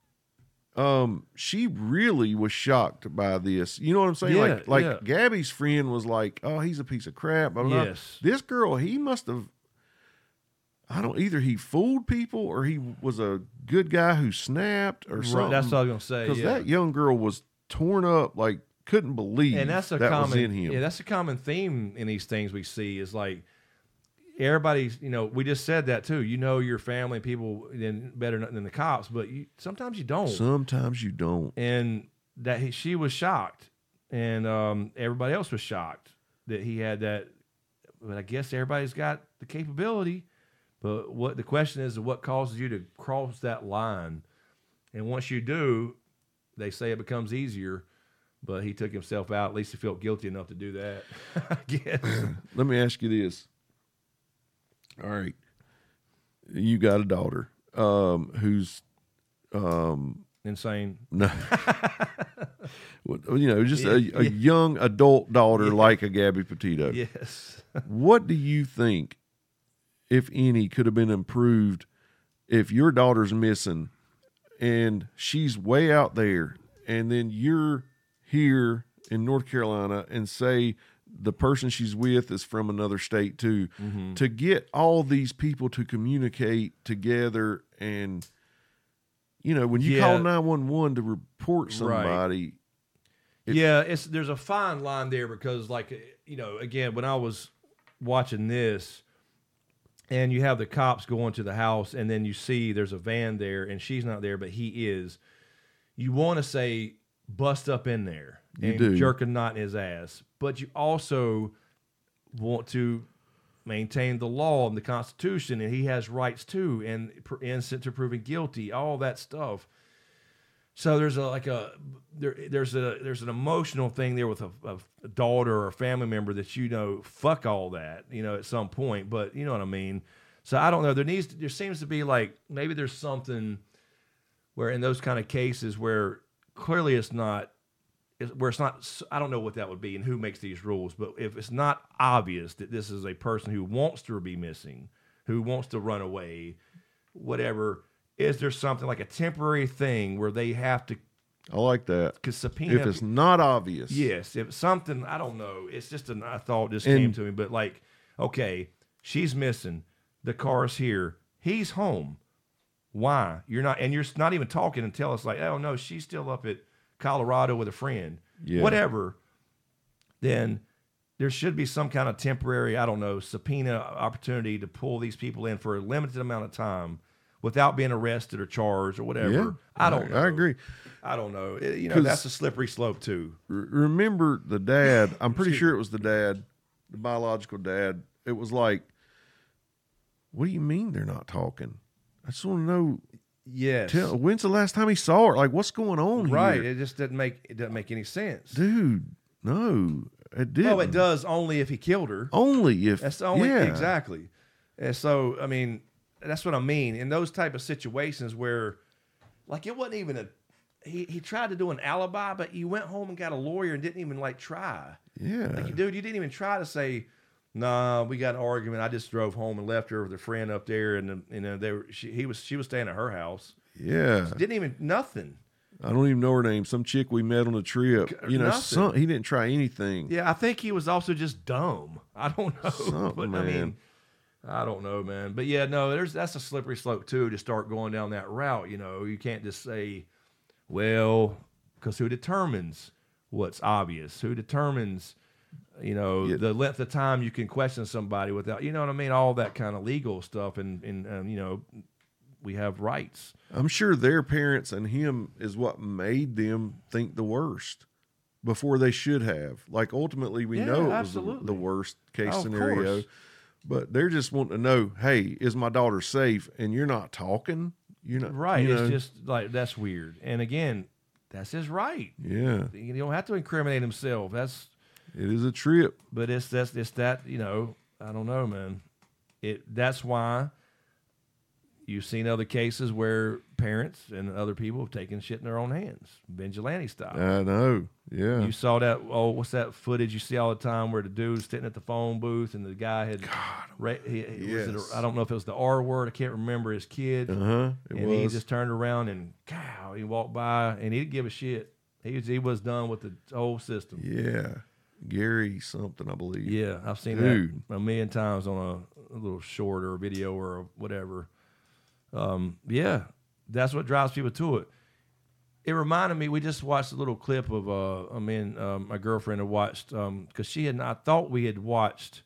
um she really was shocked by this. You know what I'm saying? Yeah, like like yeah. Gabby's friend was like, "Oh, he's a piece of crap." Blah, blah, blah. Yes. This girl, he must have. I don't either. He fooled people, or he was a good guy who snapped, or something. Right, that's what I was gonna say. Because Yeah. that young girl was torn up, like couldn't believe and that's a that common, was in him. yeah, that's a common theme in these things we see is like everybody's, you know, we just said that too. You know your family, people then better than the cops, but you, sometimes you don't. Sometimes you don't. and that he, she was shocked, and um, everybody else was shocked that he had that. But I guess everybody's got the capability. But what the question is, what causes you to cross that line? And once you do, they say it becomes easier. But he took himself out. At least he felt guilty enough to do that. I guess. Let me ask you this. All right. You got a daughter um, who's, um, Insane. no, you know, just a, Yeah, a yeah. young adult daughter Yeah. like a Gabby Petito. Yes. What do you think, if any, could have been improved if your daughter's missing and she's way out there and then you're here in North Carolina and say the person she's with is from another state too, to get all these people to communicate together and you know, when you Yeah. call nine one one to report somebody, It- yeah, it's there's a fine line there because, like, you know, again, when I was watching this, and you have the cops going to the house, and then you see there's a van there, and she's not there, but he is. You want to say bust up in there You and do. jerk a knot in his ass, but you also want to maintain the law and the Constitution, and he has rights too, and pr- innocent to proven guilty, all that stuff. So there's a like a there there's a there's an emotional thing there with a, a daughter or a family member that, you know, fuck all that, you know, at some point, but you know what I mean. So I don't know. There needs to, there seems to be like maybe there's something where in those kind of cases where clearly it's not it's- where it's not, I don't know what that would be and who makes these rules, but if it's not obvious that this is a person who wants to be missing, who wants to run away, whatever. Is there something like a temporary thing where they have to I like that. cause subpoena? If it's not obvious, yes, if it's something, I don't know. It's just an, I thought just And- came to me, but like, okay, she's missing. The car's here. He's home. Why? You're not, and you're not even talking and tell us like, oh no, she's still up at Colorado with a friend. Yeah. Whatever. Then there should be some kind of temporary, I don't know, subpoena opportunity to pull these people in for a limited amount of time without being arrested or charged or whatever. Yeah, I don't know. I agree. I don't know. It- you know, 'Cause- that's a slippery slope too. R- remember the dad? I'm pretty Excuse sure it was the dad, the biological dad. It was like, what do you mean they're not talking? I just want to know. Yes. Tell, when's the last time he saw her? Like, what's going on Right. here? It just doesn't make it doesn't make any sense. Dude, no, it didn't. Oh, it does only if he killed her. Only if That's the only yeah. exactly. And so, I mean, that's what I mean. In those type of situations where, like, it wasn't even a. He he tried to do an alibi, but you went home and got a lawyer and didn't even like try. Yeah. Like, dude, you didn't even try to say, "Nah, we got an argument. I just drove home and left her with a friend up there, and you know they were she he was she was staying at her house. Yeah. Didn't even nothing. I don't even know her name. Some chick we met on a trip. You know, Nothing. some, he didn't try anything. Yeah, I think he was also just dumb. I don't know, Something, but I man. mean, I don't know, man. But yeah, no, there's that's a slippery slope too to start going down that route. You know, you can't just say, well, because who determines what's obvious? Who determines, you know, Yeah. the length of time you can question somebody without, you know what I mean? All that kind of legal stuff, and and um, you know, we have rights. I'm sure their parents and him is what made them think the worst before they should have. Like, ultimately, we Yeah, know it was the, absolutely. the worst case Oh, of scenario. course. But they're just wanting to know, hey, is my daughter safe? And you're not talking. You're not Right? You It's know? just like that's weird. And again, that's his right. yeah, You don't have to incriminate himself. That's it is a trip. But it's that's it's that, you know, I don't know, man. It that's why you've seen other cases where parents and other people have taken shit in their own hands, vigilante style. I know. Yeah. You saw that? Oh, what's that footage you see all the time where the dude's sitting at the phone booth and the guy had, ra- he, he- was it yes. a, I don't know if it was the R word. I can't remember his kid. uh huh. It and he was. just turned around and cow, he walked by and he didn't give a shit. He was, he was done with the whole system. yeah. Gary something, I believe. Yeah, I've seen Dude. that a million times on a, a little short or a video or whatever. Um, yeah, that's what drives people to it. It reminded me, we just watched a little clip of, uh, I mean, um, my girlfriend had watched, um, because she had, I thought we had watched,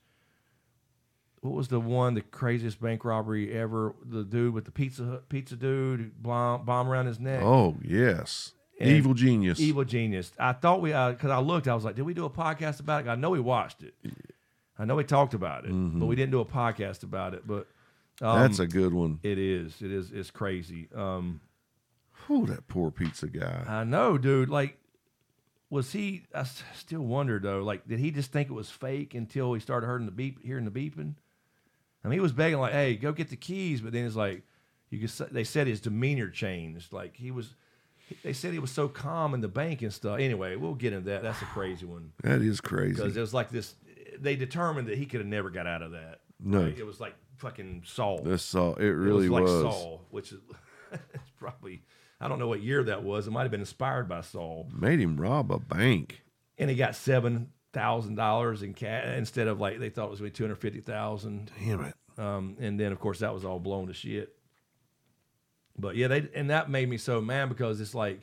what was the one, the craziest bank robbery ever? The dude with the pizza Hut- pizza dude, who bomb, bomb around his neck. Oh, yes. And Evil Genius. Evil Genius. I thought we, because I looked, I was like, did we do a podcast about it? I know we watched it. I know we talked about it, but we didn't do a podcast about it. But um, That's a good one. it is. It is. It's crazy. Um, Oh, that poor pizza guy. I know, dude. Like, was he? I s- still wonder though. Like, did he just think it was fake until he started hearing the beep, hearing the beeping? I mean, he was begging like, "Hey, go get the keys," but then it's like, you could. say- They said his demeanor changed. Like he was. They said he was so calm in the bank and stuff. Anyway, we'll get into that. That's a crazy one That is crazy. because it was like this. They determined that he could have never got out of that. No. Right? It was like fucking Saul. That's Saul. It really it was. was. Like Saul, which is it's probably. I don't know what year that was. It might have been inspired by Saul. Made him rob a bank. And he got seven thousand dollars in cash instead of like they thought it was going to be two hundred fifty thousand. Damn it. Um, and then of course that was all blown to shit. But yeah, they and that made me so mad because it's like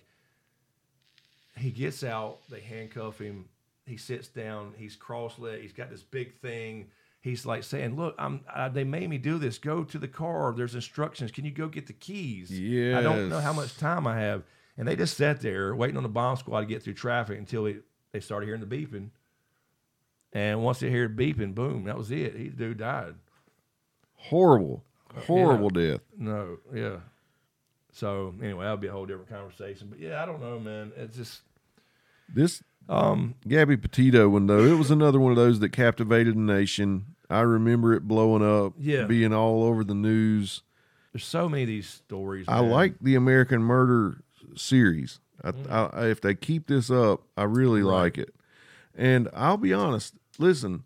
he gets out, they handcuff him, he sits down, he's cross-legged, he's got this big thing. He's like saying, "Look, I'm. I, they made me do this. Go to the car. There's instructions. Can you go get the keys? I don't know how much time I have." And they just sat there waiting on the bomb squad to get through traffic until it, they started hearing the beeping. And once they heard beeping, boom, that was it. He, the dude died. Horrible, horrible Yeah. death. No, yeah. So anyway, that'll be a whole different conversation. But yeah, I don't know, man. It's just This um, Gabby Petito one, though, it was another one of those that captivated the nation. I remember it blowing up, Yeah. being all over the news. there's so many of these stories. I man. like the American Murder series. I, I, if they keep this up, I really Right. like it. And I'll be honest. Listen,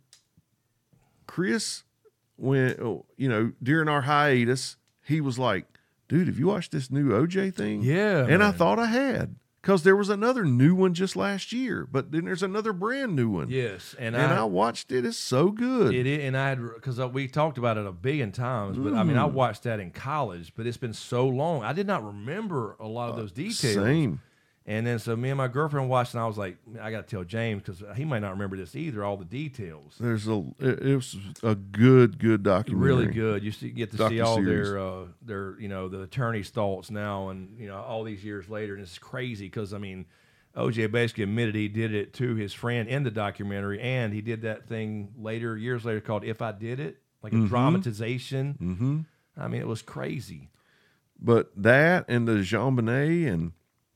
Chris, when you know during our hiatus, he was like, "Dude, have you watched this new O J thing?" Yeah, and I man. thought I had because there was another new one just last year, but then there's another brand new one. Yes, and, and I, I, watched it. It's so good. It is, and I had because we talked about it a billion times, but I mean, I watched that in college, but it's been so long, I did not remember a lot of those details. Same. And then so me and my girlfriend watched, and I was like, I got to tell James because he might not remember this either, all the details. There's a. It, it was a good, good documentary. Really good. You see, get to see all Docu-series. their, uh, their, you know, the attorney's thoughts now, and you know, all these years later, and it's crazy because I mean, O J basically admitted he did it to his friend in the documentary, and he did that thing later, years later, called "If I Did It," like a dramatization. Mm-hmm. I mean, it was crazy. But that and the Jean Bonnet and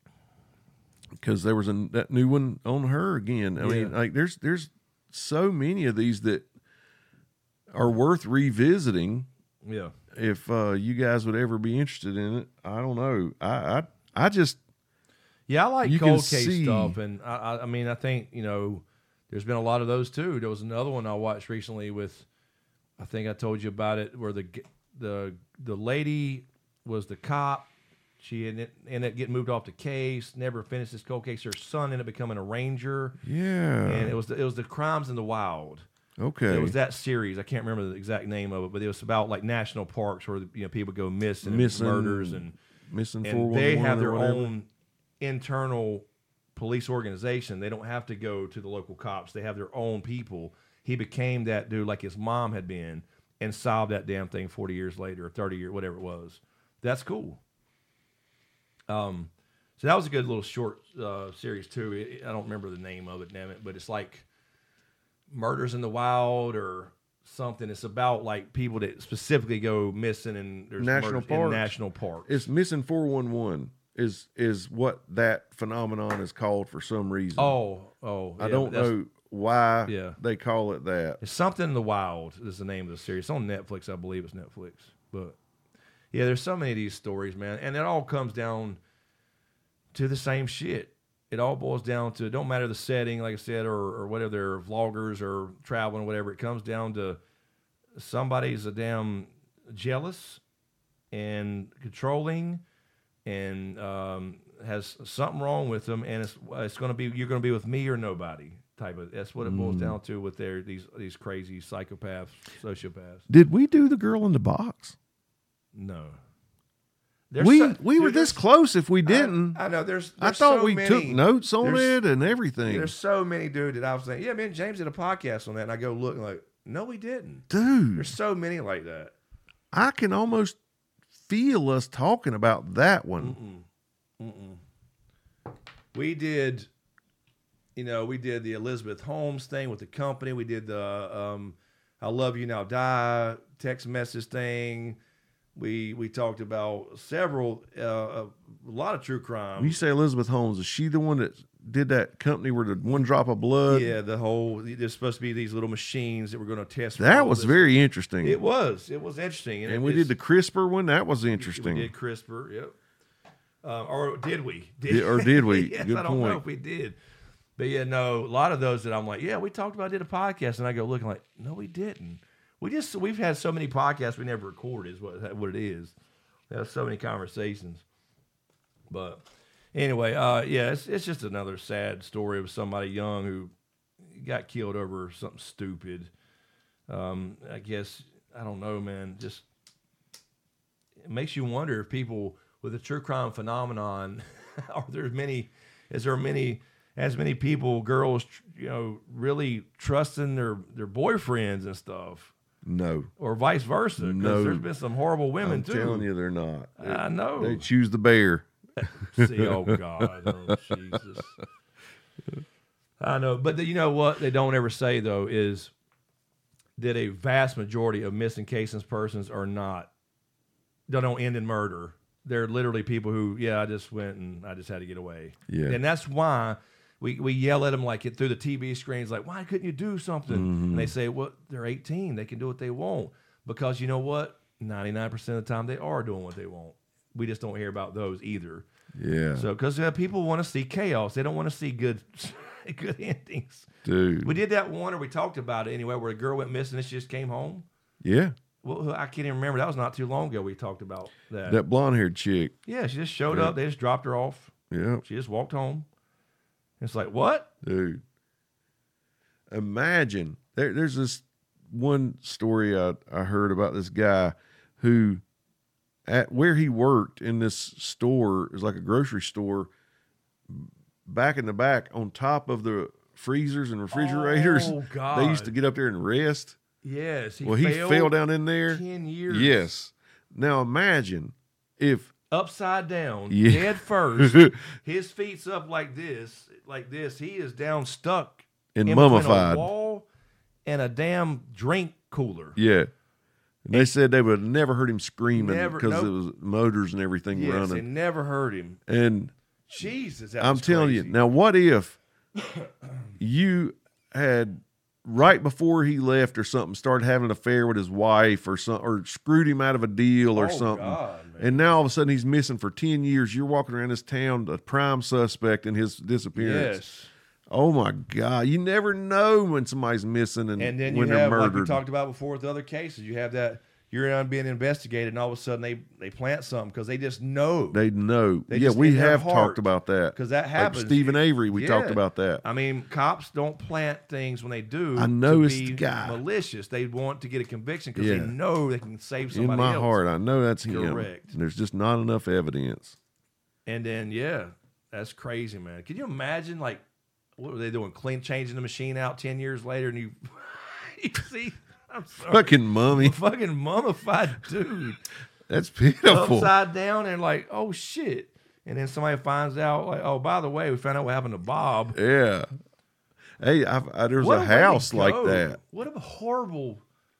because there was a that new one on her again. I mean, Yeah. like there's there's so many of these that are worth revisiting. Yeah. If uh, you guys would ever be interested in it, I don't know. I I, I just Yeah, I like You can cold case see- stuff, and I, I, I mean, I think you know, there's been a lot of those too. There was another one I watched recently with, I think I told you about it, where the g- the the lady was the cop. She ended, ended up getting moved off the case. Never finished this cold case. Her son ended up becoming a ranger, yeah. and it was the, it was the Crimes in the Wild. Okay. It was that series. I can't remember the exact name of it, but it was about like national parks where you know people go missing, Missing, and murders, and missing four and one one they have or their whatever. own internal police organization. They don't have to go to the local cops. They have their own people. He became that dude like his mom had been and solved that damn thing forty years later or thirty years, whatever it was. That's cool. Um, so that was a good little short uh, series too. It, I don't remember the name of it, damn it, but it's like Murders in the Wild or something. It's about like people that specifically go missing and there's National murders in parks. national parks. It's missing four one one is is what that phenomenon is called for some reason. Oh, oh, I yeah, don't but that's- know why Yeah. they call it that. It's Something in the Wild is the name of the series. It's on Netflix, I believe it's Netflix. But yeah, there's so many of these stories, man, and it all comes down to the same shit. It all boils down to, it don't matter the setting, like I said, or or whether they're vloggers or traveling, whatever. It comes down to somebody's a damn jealous and controlling, and um, has something wrong with them, and it's it's going to be you're going to be with me or nobody type of. That's what it boils down to with their these these crazy psychopaths, sociopaths. Did we do the girl in the box? No, There's we so- we were dude, this there's- close if we didn't. I, I know. There's. I there's thought so we many, took notes on there's- it and everything. There's so many, dude, that I was saying, yeah, man, James did a podcast on that, and I go look and like, no, we didn't. Dude, There's so many like that. I can almost feel us talking about that one. We did, you know, we did the Elizabeth Holmes thing with the company. We did the um, "I Love You Now Die" text message thing. We we talked about several, uh, a lot of true crime. When you say Elizabeth Holmes, is she the one that did that company where the one drop of blood? Yeah, the whole there's supposed to be these little machines that were going to test. for That all was this. very interesting. It was. It was interesting, and it- we did the it's- CRISPR one. That was interesting. We did CRISPR. Yep. Um, or did we? Did- or did we? yes, Good I don't know point. if we did. But yeah, no. A lot of those that I'm like, yeah, we talked about. Did a podcast, and I go looking like, no, we didn't. We just we've had so many podcasts we never recorded. Is what what it is. We have so many conversations. But anyway, uh, yeah, it's it's just another sad story of somebody young who got killed over something stupid. Um, I guess I don't know, man. Just it makes you wonder if people with the true crime phenomenon, are there many? Is there many? As many people, girls, you know, really trusting their their boyfriends and stuff, No. or vice versa? Because No. there's been some horrible women I'm too. telling you, they're not. I know. They choose the bear. See, oh God, oh Jesus. I know, but the, you know what they don't ever say though is that a vast majority of missing cases persons are not. They don't end in murder. They're literally people who, yeah, I just went and I just had to get away. Yeah. And that's why we, we yell at them like it through the T V screens, like, why couldn't you do something? Mm-hmm. And they say, well, they're eighteen. They can do what they want. Because you know what? ninety-nine percent of the time they are doing what they want. We just don't hear about those either. Yeah. So, because uh, people want to see chaos. They don't want to see good good endings. Dude. We did that one, or we talked about it anyway, where a girl went missing and she just came home. Yeah. Well, I can't even remember. That was not too long ago we talked about that. That blonde haired chick. Yeah, she just showed Yeah. up. They just dropped her off. Yeah. She just walked home. It's like, what? Dude. Imagine. There, there's this one story I, I heard about this guy who, at where he worked in this store, it was like a grocery store, back in the back on top of the freezers and refrigerators. Oh, God. They used to get up there and rest. Yes. He well, he failed fell down in there. ten years. Yes. Now imagine if Upside down, Yeah. head first. His feet's up like this, like this. He is down stuck and in between mummified. a wall and a damn drink cooler. Yeah. And they said they would have never heard him screaming Never- because nope. it was motors and everything Yes, they running. never heard him. And Jesus, that I'm was telling crazy. you, now what if you had right before he left or something started having an affair with his wife or something, or screwed him out of a deal or Oh, something, God, man. and now all of a sudden he's missing for ten years. You're walking around this town, the prime suspect in his disappearance. Yes. Oh my God! You never know when somebody's missing and, And then you when they're have, like we murdered. talked about before with the other cases, you have that you're on being investigated, and all of a sudden they, they plant something because they just know. They know. They yeah, just we in their have heart, talked about that 'cause that Like happens. Stephen Avery, we Yeah. talked about that. I mean, cops don't plant things when they do. I know to it's be the guy. malicious. They want to get a conviction because Yeah. they know they can save In somebody my else. heart, I know that's him. Correct. There's just not enough evidence. And then yeah, that's crazy, man. Can you imagine like what were they doing? Clean changing the machine out ten years later, and you, you see, I'm sorry, Fucking mummy. fucking mummified dude. That's pitiful. Upside down and like, oh shit. And then somebody finds out, like, oh, by the way, we found out what happened to Bob. Yeah. Hey, I've, I, there's What a way to house like go. that. What a horrible.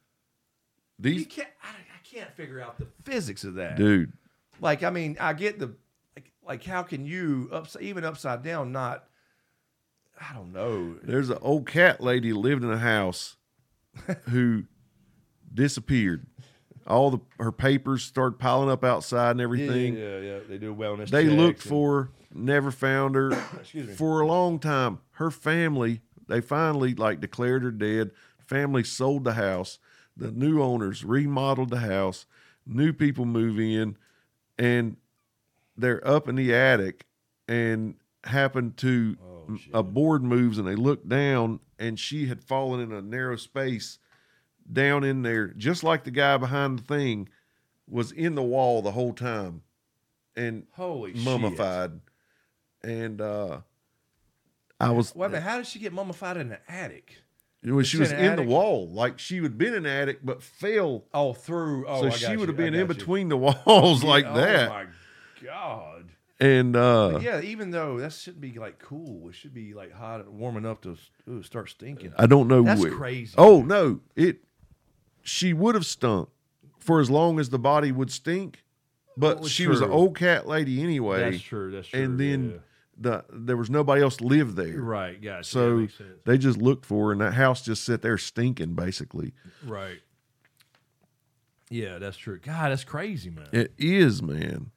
You These can't. I, I can't figure out the physics of that. dude. Like, I mean, I get the, like, like how can you upside, even upside down, not? I don't know. There's an old cat lady who lived in a house who disappeared. All the her papers started piling up outside and everything. Yeah, yeah, yeah. They do wellness. They checks looked and- for her, never found her. Excuse me. For a long time. Her family, they finally like declared her dead. Family sold the house. The new owners remodeled the house. New people move in, and they're up in the attic, and happened to a board moves, and they look down, and she had fallen in a narrow space down in there, just like the guy behind the thing was in the wall the whole time, and Holy mummified. And uh, I was shit. Wait a minute. How did she get mummified in the attic? when she was in in an the attic? wall, like she would been in the attic, but fell. Oh, through. Oh, so I she got would have you. I been in got you. between the walls like Oh, that. my God. And uh, Yeah, even though that shouldn't be like cool, it should be like hot and warm enough to ooh, start stinking. I don't know. That's where. crazy. Oh no, it. She would have stunk for as long as the body would stink, but Oh, she was an true. old cat lady anyway. That's true. That's true. And then yeah. the there was nobody else lived there. right, gotcha. That So makes sense. they just looked for her, and that house just sat there stinking, basically. Right. Yeah, that's true. God, that's crazy, man. It is, man.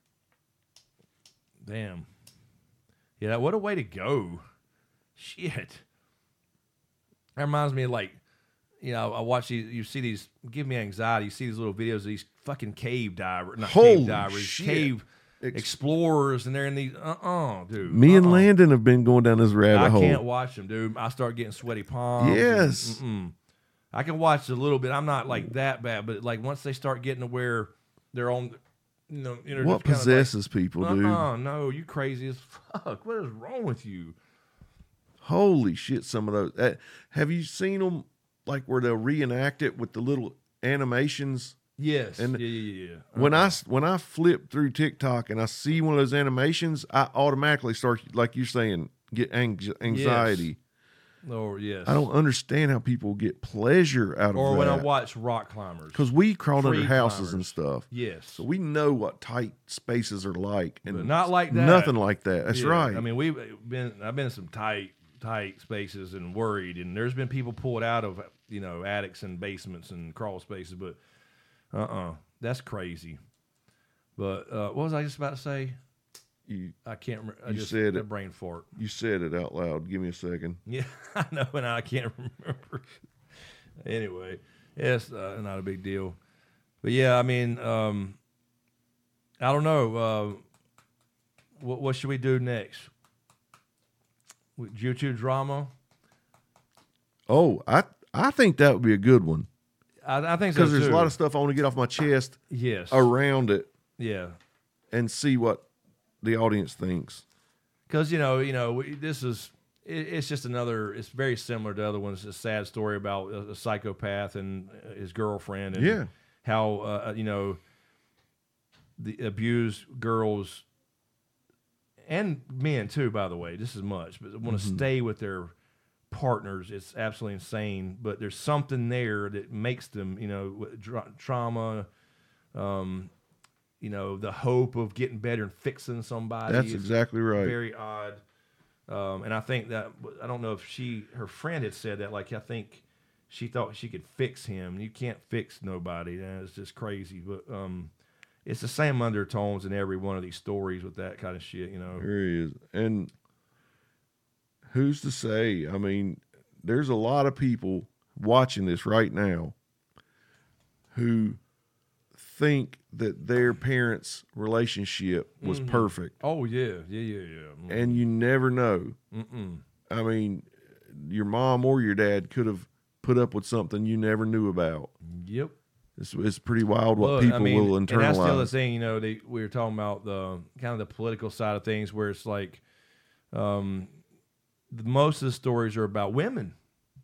Damn. Yeah, what a way to go. Shit. That reminds me of like, you know, I watch these, you see these, give me anxiety. You see these little videos of these fucking cave divers, not Holy cave divers, shit. cave Ex- explorers, and they're in these, uh-uh, dude. Me and uh-uh. Landon have been going down this rabbit I hole. can't watch them, dude. I start getting sweaty palms. Yes. and- mm-mm. I can watch a little bit. I'm not like that bad, but like once they start getting to where they're on, you know, you know What just kinda possesses people, like, dude? uh-uh, no, you crazy as fuck. What is wrong with you? Holy shit! Some of those. Uh, have you seen them like where they'll reenact it with the little animations? Yes. And yeah, yeah, yeah. When I when I flip through TikTok and I see one of those animations, I automatically start, like you're saying, get ang- anxiety. Or yes. I don't understand how people get pleasure out of Or that. when I watch rock climbers. Because we crawled Free under houses climbers. and stuff. Yes. So we know what tight spaces are like. And But not like that. Nothing like that. That's Yeah. right. I mean, we've been. I've been in some tight, tight spaces and worried, and there's been people pulled out of you know attics and basements and crawl spaces, but uh, uh that's crazy. But uh, what was I just about to say? you, I can't remember. I You just said a it. brain fart. you said it out loud. Give me a second. Yeah, I know, and I can't remember. Anyway, it's uh, not a big deal. But yeah, I mean, um, I don't know. Uh, what what should we do next? With YouTube drama? Oh, I I think that would be a good one. I, I think so Because there's too. a lot of stuff I want to get off my chest yes, around it yeah. and see what the audience thinks. Because you know, you know, we, this is it, it's just another. It's very similar to other ones. A sad story about a, a psychopath and uh, his girlfriend, and Yeah. how uh, you know the abused girls and men too. By the way, just as much, but want to stay with their partners. It's absolutely insane. But there's something there that makes them, you know, with dra- trauma. Um, you know, the hope of getting better and fixing somebody. That's is exactly right. Very odd. Um, and I think that, I don't know if she, her friend had said that, like, I think she thought she could fix him. You can't fix nobody. That's just crazy. But um, it's the same undertones in every one of these stories with that kind of shit, you know. There he is. And who's to say? I mean, there's a lot of people watching this right now who think that their parents' relationship was perfect. Oh, yeah. Yeah, yeah, yeah. Mm. And you never know. Mm-mm. I mean, your mom or your dad could have put up with something you never knew about. Yep. It's, it's pretty wild what Well, people I mean, will and that's the other internalize. thing, you know, they, we were talking about the kind of the political side of things where it's like um, the, most of the stories are about women.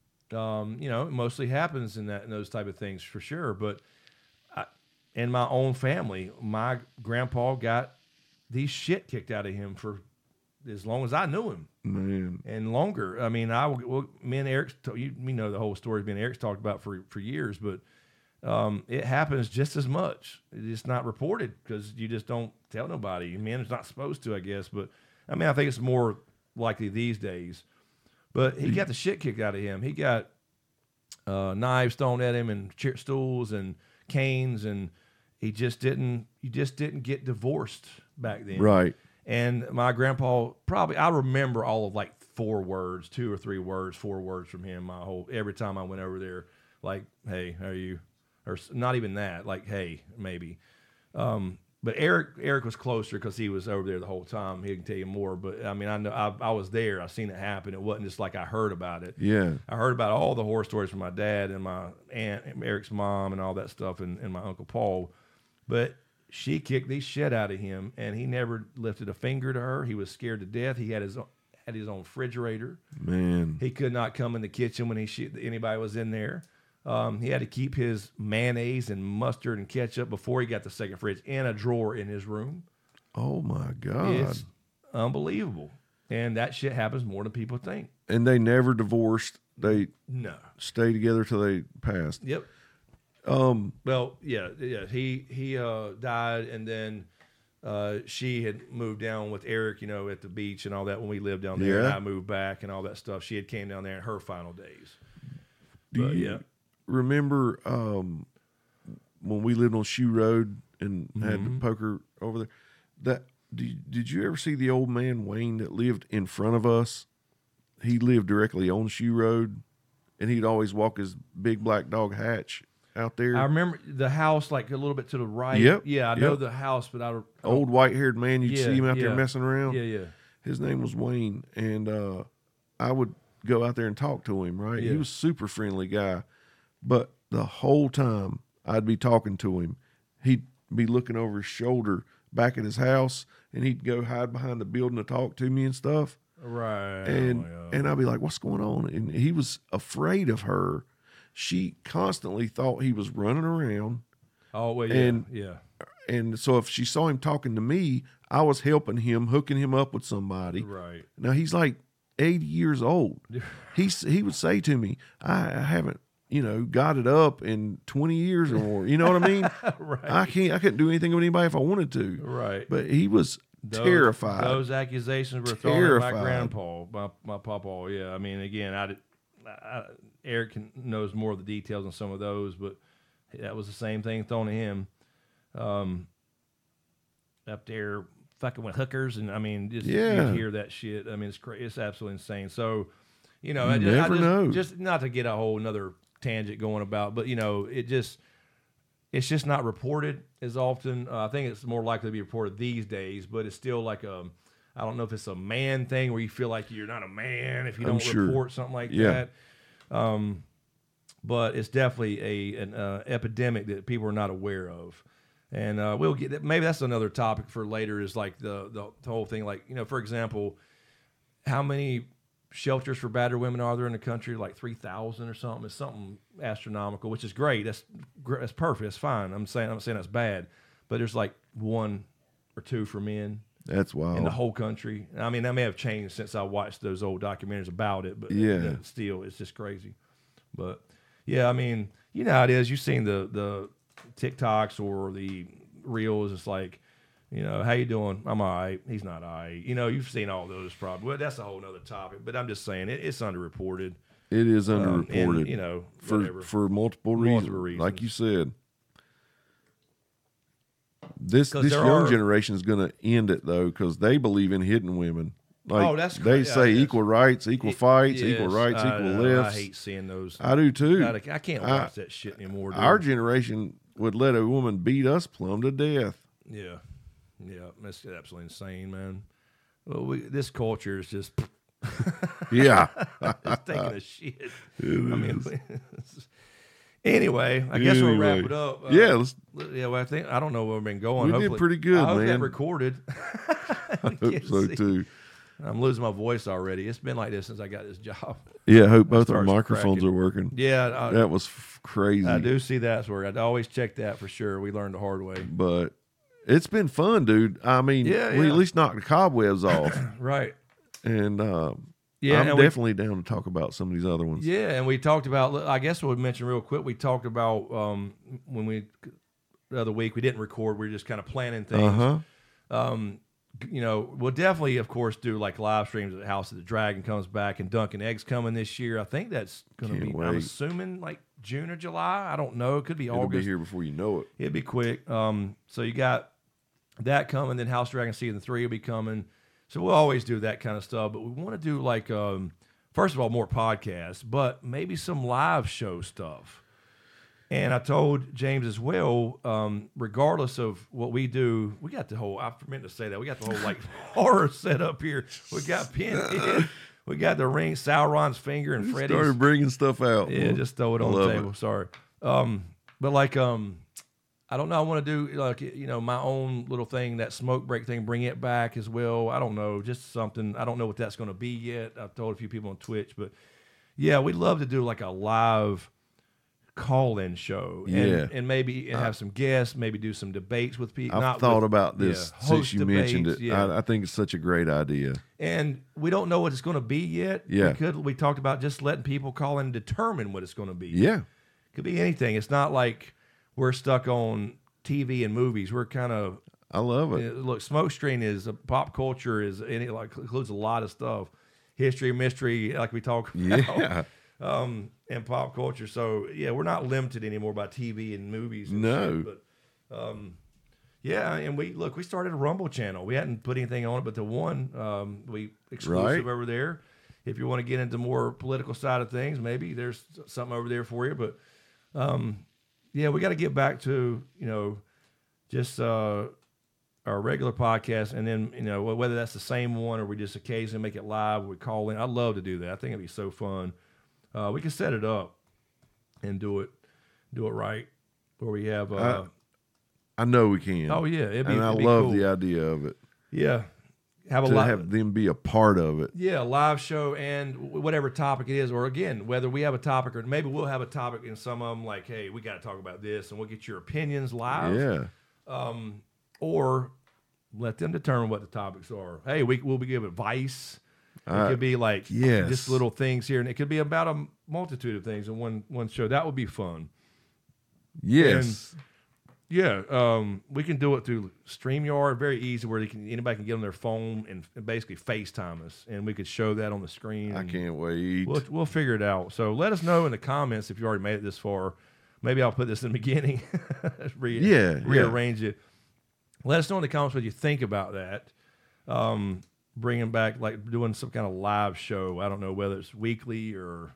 Um, you know, it mostly happens in that in those type of things for sure. But I, in my own family, my grandpa got these shit kicked out of him for as long as I knew him. Man, And longer. I mean, I well, me and Eric, you, you know the whole story. Me and Eric's talked about for for years, but um, it happens just as much. It's not reported because you just don't tell nobody. Men is not supposed to, I guess. But I mean, I think it's more likely these days. But he got the shit kicked out of him. He got uh, knives thrown at him and chair stools and canes, and he just didn't. You just didn't get divorced back then, right. And my grandpa probably, I remember all of like four words, two or three words, four words from him. My whole, every time I went over there, like, hey, how are you? Or s- not even that, like, hey, maybe. Um, but Eric, Eric was closer because he was over there the whole time. He can tell you more. But I mean, I know I, I was there. I seen it happen. It wasn't just like I heard about it. Yeah. I heard about all the horror stories from my dad and my aunt, and Eric's mom, and all that stuff, and, and my uncle Paul. But she kicked the shit out of him, and he never lifted a finger to her. He was scared to death. He had his own, had his own refrigerator. Man. He could not come in the kitchen when he sh- anybody was in there. Um, he had to keep his mayonnaise and mustard and ketchup before he got the second fridge in a drawer in his room. Oh my God. It's unbelievable, and that shit happens more than people think. And they never divorced. They No. stayed together till they passed. Yep. Um, Well, yeah, yeah. He he uh, died, and then uh, she had moved down with Eric, you know, at the beach and all that when we lived down there. And Yeah. I moved back and all that stuff. She had came down there in her final days. do But, you yeah. remember um, when we lived on Shoe Road and had Mm-hmm. the poker over there? That did, did you ever see the old man Wayne that lived in front of us? He lived directly on Shoe Road, and he'd always walk his big black dog Hatch out there. I remember the house, like a little bit to the right. Yep, Yeah, I know yep. the house, but I don't. I Old white haired man, you'd Yeah, see him out there yeah. messing around. don't- Yeah, yeah. His name was Wayne, and uh, I would go out there and talk to him. Right, Yeah. he was a super friendly guy, but the whole time I'd be talking to him, he'd be looking over his shoulder back at his house, and he'd go hide behind the building to talk to me and stuff. Right. And Oh, yeah. and I'd be like, what's going on? And he was afraid of her. She constantly thought he was running around. Oh, well, yeah. and- yeah. And so if she saw him talking to me, I was helping him, hooking him up with somebody. Right. Now he's like eighty years old. He's he would say to me, I, I haven't, you know, got it up in twenty years or more. You know what I mean? Right. I can't I couldn't do anything with anybody if I wanted to. Right. But he was Those- terrified. Those accusations were thrown at my Terrified. grandpa, my my papa. Yeah, I mean, again, I, did, I Eric can, knows more of the details on some of those, but that was the same thing thrown at him. Um, up there fucking with hookers, and I mean, just Yeah. you hear that shit. I mean, it's cra- it's absolutely insane. So, you know, You I just, never I just, know. just not to get a whole another tangent going about, but you know, it just. It's just not reported as often. Uh, I think it's more likely to be reported these days, but it's still like a, I don't know if it's a man thing where you feel like you're not a man if you I'm don't sure. report something like Yeah. that. Um, but it's definitely a an uh, epidemic that people are not aware of, and uh, we'll get maybe that's another topic for later. Is like the, the the whole thing, like you know, for example, how many shelters for battered women are there in the country? Like three thousand or something. It's something astronomical, which is great. That's gr- that's perfect. That's fine. I'm saying I'm not saying that's bad, but there's like one or two for men That's wild. in the whole country. I mean, that may have changed since I watched those old documentaries about it, but Yeah. uh, still, it's just crazy. But yeah, I mean, you know how it is. You've seen the the TikToks or the reels. It's like, you know, how you doing? I'm all right. He's not all right. You know, you've seen all those probably. Well, that's a whole other topic. But I'm just saying it, it's underreported. It is Um, underreported. and, you know, for whatever. for multiple, Multiple reasons, like reasons. you said. This 'Cause this there young are- generation is going to end it though, because they believe in hidden women. Like, Oh, that's they cra- yeah, say yes. equal rights, equal fights, equal Yes, rights, I equal know. lefts. I hate seeing those. I do too. God, I I can't I- watch that shit anymore. Dude. Our generation would let a woman beat us plumb to death. Yeah, yeah, that's absolutely insane, man. Well, we, this culture is just Yeah, it's taking a shit. I mean, anyway, I guess we'll wrap Anyway. it up. Uh, yeah. Let's, yeah. Well, I think I don't know where we've been going. We did Hopefully- pretty good, I hope that man. recorded. I hope so too. I'm losing my voice already. It's been like this since I got this job. Yeah, I hope both our starts microphones cracking. are working. Yeah, I, That was f- crazy. I do see that's where I'd always check that for sure. We learned the hard way. But it's been fun, dude. I mean, Yeah, we yeah. at least knocked the cobwebs off. Right. And um, Yeah, I'm and we- definitely down to talk about some of these other ones. Yeah, and we talked about. I guess we'll mention real quick. We talked about um, when we the other week we didn't record. We were just kind of planning things. Uh huh. Um, you know, we'll definitely, of course, do like live streams at the House of the Dragon comes back, and Dunkin' Eggs coming this year. I think that's going to Can't be. I'm wait. assuming like June or July. I don't know. It could be It'll August. be here before you know it. It'd be quick. Um, so you got that coming. Then House Dragon season three will be coming. So we'll always do that kind of stuff. But we want to do like, um, first of all, more podcasts, but maybe some live show stuff. And I told James as well, um, regardless of what we do, we got the whole, I meant to say that, we got the whole like horror set up here. We got Pinhead, we got the ring, Sauron's finger, and Freddy's. Started bringing stuff out. Yeah, just throw it I on the love table. it. Sorry. Um, but like, um, I don't know. I want to do like, you know, my own little thing, that smoke break thing, bring it back as well. I don't know, just something. I don't know what that's going to be yet. I've told a few people on Twitch, but yeah, we'd love to do like a live call-in show. And, Yeah. and maybe and have some guests, maybe do some debates with people. I've not thought with- about this yeah, since host you mentioned debates, it. Yeah. I, I think it's such a great idea. And we don't know what it's going to be yet. Yeah. We could. We talked about just letting people call in and determine what it's going to be. Yeah. Could be anything. It's not like we're stuck on T V and movies. We're kind of I love it. look. Smokescreen is uh, pop culture is and it like includes a lot of stuff, history, mystery, like we talk about, Yeah. um, and pop culture. So yeah, we're not limited anymore by T V and movies. And No. shit, but um, yeah, and we look. We started a Rumble channel. We hadn't put anything on it, but the one um, we exclusive Right. over there. If you want to get into more political side of things, maybe there's something over there for you. But um, yeah, we got to get back to, you know, just uh, our regular podcast, and then, you know, whether that's the same one or we just occasionally make it live, we call in. I'd love to do that. I think it'd be so fun. Uh, we can set it up and do it, do it right, where we have. Uh, I know we can. Oh yeah, it'd be, and I it'd be love cool. the idea of it. Yeah, have a To lot. have them be a part of it. Yeah, a live show and w- whatever topic it is, or again, whether we have a topic or maybe we'll have a topic in some of them, like, hey, we got to talk about this, and we'll get your opinions live. Yeah. Um, or let them determine what the topics are. Hey, we we'll be give advice. It Uh, could be like yes. just little things here, and it could be about a multitude of things in one one show. That would be fun. Yes. Yeah, um, we can do it through StreamYard, very easy, where they can, anybody can get on their phone and, and basically FaceTime us, and we could show that on the screen. I and can't wait. We'll, we'll figure it out. So let us know in the comments if you already made it this far. Maybe I'll put this in the beginning. Re- Yeah, rearrange it. Let us know in the comments what you think about that. Um, bringing back, like doing some kind of live show. I don't know whether it's weekly or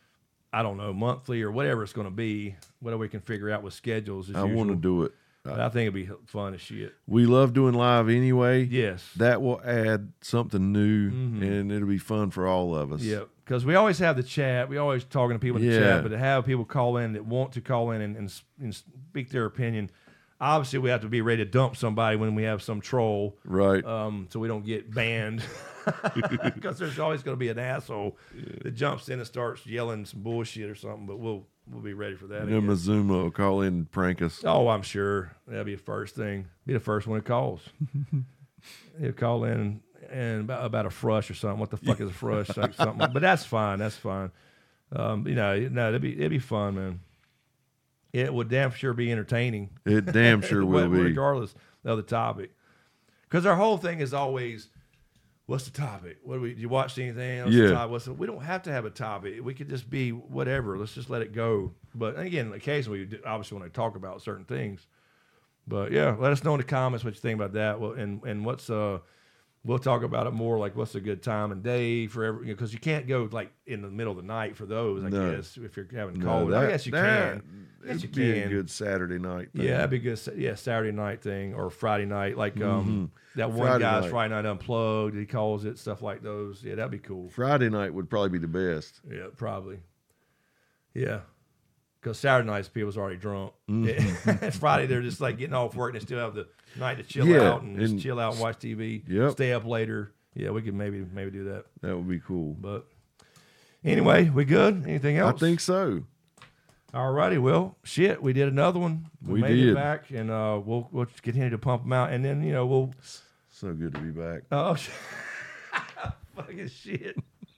I don't know, monthly or whatever it's going to be, whatever we can figure out with schedules. As I want to usual. do it. But I think it'd be fun as shit. We love doing live anyway. Yes. That will add something new, Mhm. and it'll be fun for all of us. Yeah, because we always have the chat. We always talking to people in the Yeah. chat, but to have people call in that want to call in and, and, and speak their opinion, obviously we have to be ready to dump somebody when we have some troll, Right. um, so we don't get banned. Because there's always going to be an asshole that jumps in and starts yelling some bullshit or something. But we'll we'll be ready for that. And then again. Mazuma will call in and prank us. Oh, I'm sure that'll be the first thing. Be the first one that calls. He'll call in and about, about a frush or something. What the fuck is a frush? Like something. But that's fine. That's fine. Um, you know, no, it'd be it'd be fun, man. It would damn sure be entertaining. It damn sure will be. regardless of the topic. Because our whole thing is always, what's the topic? What do we? Do you watch anything? What's Yeah. the topic? What's the, we don't have to have a topic. We could just be whatever. Let's just let it go. But again, occasionally, we do, obviously, want to talk about certain things. But yeah, let us know in the comments what you think about that. Well, and and what's uh, we'll talk about it more. Like, what's a good time and day for every? Because you, know, you can't go like in the middle of the night for those. I No. guess if you're having No, cold, I that- guess you that- can. Yes, It'd you be a can. good Saturday night thing. Yeah, that'd be good. Yeah, Saturday night thing or Friday night, like um, that one Friday guy's night. Friday Night Unplugged. He calls it stuff like those. Yeah, that'd be cool. Friday night would probably be the best. Yeah, probably. Yeah, because Saturday nights people's already drunk. Mm-hmm. Yeah. Friday they're just like getting off work and they still have the night to chill Yeah, out and, just and- chill out and watch T V. Yep. Stay up later. Yeah, we could maybe maybe do that. That would be cool. But anyway, we good? Anything I else? think so. All righty. Well, shit, we did another one. We, We made did. it back, and uh, we'll we'll continue to pump them out, and then you know we'll. So good to be back. Oh, sh- fucking shit.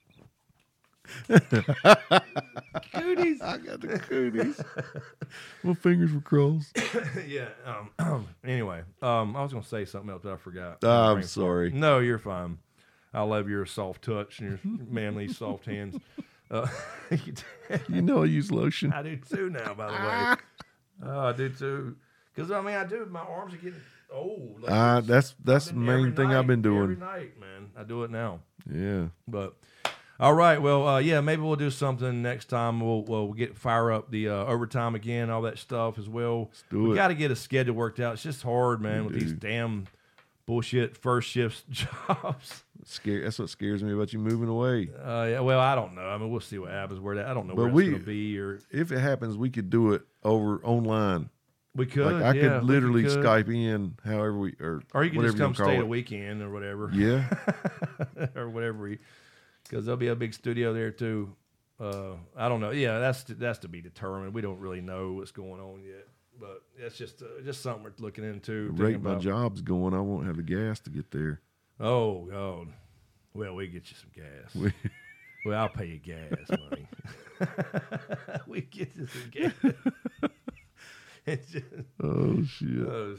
Cooties. I got the cooties. My fingers were crossed. Yeah. Um, anyway, um, I was gonna say something else, but I forgot. Ah, I'm Brain fart. sorry. No, you're fine. I love your soft touch and your manly soft hands. Uh, You know I use lotion. I do too now, by the way. Oh, I do too. Because I mean, I do. My arms are getting old. Like, Uh, it's- that's that's the I've been every main thing night, I've been Every doing. night, man. I do it now. Yeah. But all right, well, uh, yeah, maybe we'll do something next time. We'll we'll get fire up the uh, overtime again, all that stuff as well. do we it. got to get a schedule worked out. It's just hard, man, We with these do. damn bullshit first shift jobs. Scare, that's what scares me about you moving away. Uh, yeah, well, I don't know. I mean, we'll see what happens. Where that I don't know But where we- it's gonna be, or If it happens, we could do it over online. we could. Like I yeah, could we literally could. Skype in, however we or or you can whatever just come call stay it. a weekend or whatever. Yeah. or whatever, because there'll be a big studio there too. Uh, I don't know. Yeah, that's to, that's to be determined. We don't really know what's going on yet, but it's just uh, just something we're looking into. The thinking rate my about. job's going, I won't have the gas to get there. Oh God. Well, we get you some gas. We- well, I'll pay you gas money. we get you some gas. It's just, Oh shit. oh,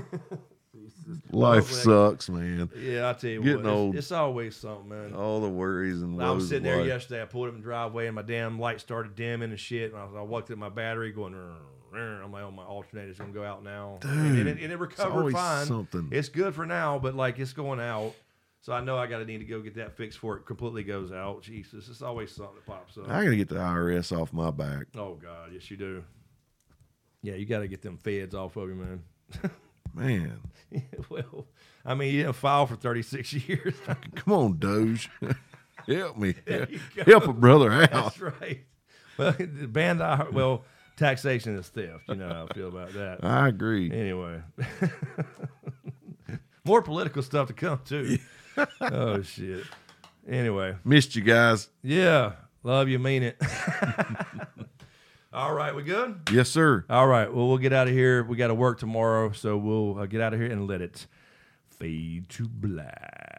Life well, sucks, man. yeah, I tell you Getting what, it's, old. it's always something, man. All the worries and I was woes sitting of there life. yesterday. I pulled up in the driveway and my damn light started dimming and shit. And I, was, I looked at my battery going, "Rrr, rrr." I'm like, oh, my alternator's going to go out now. and, and, it, and it recovered always fine. something. It's good for now, but like it's going out. So I know I got to need to go get that fixed before it completely goes out. Jesus, it's always something that pops up. I gotta get the I R S off my back. Oh, God. Yes, you do. Yeah, you got to get them feds off of you, man. Man. Well, I mean, you didn't file for thirty-six years. Come on, Doge. Help me. There you go. Help a brother out. That's right. Well, the band I well, taxation is theft. You know how I feel about that. I agree. Anyway, more political stuff to come too. Oh shit. Anyway, Missed you guys. yeah, love you, mean it. All right, we good? Yes, sir. All right, well, we'll get out of here. We got to work tomorrow, so we'll uh, get out of here and let it fade to black.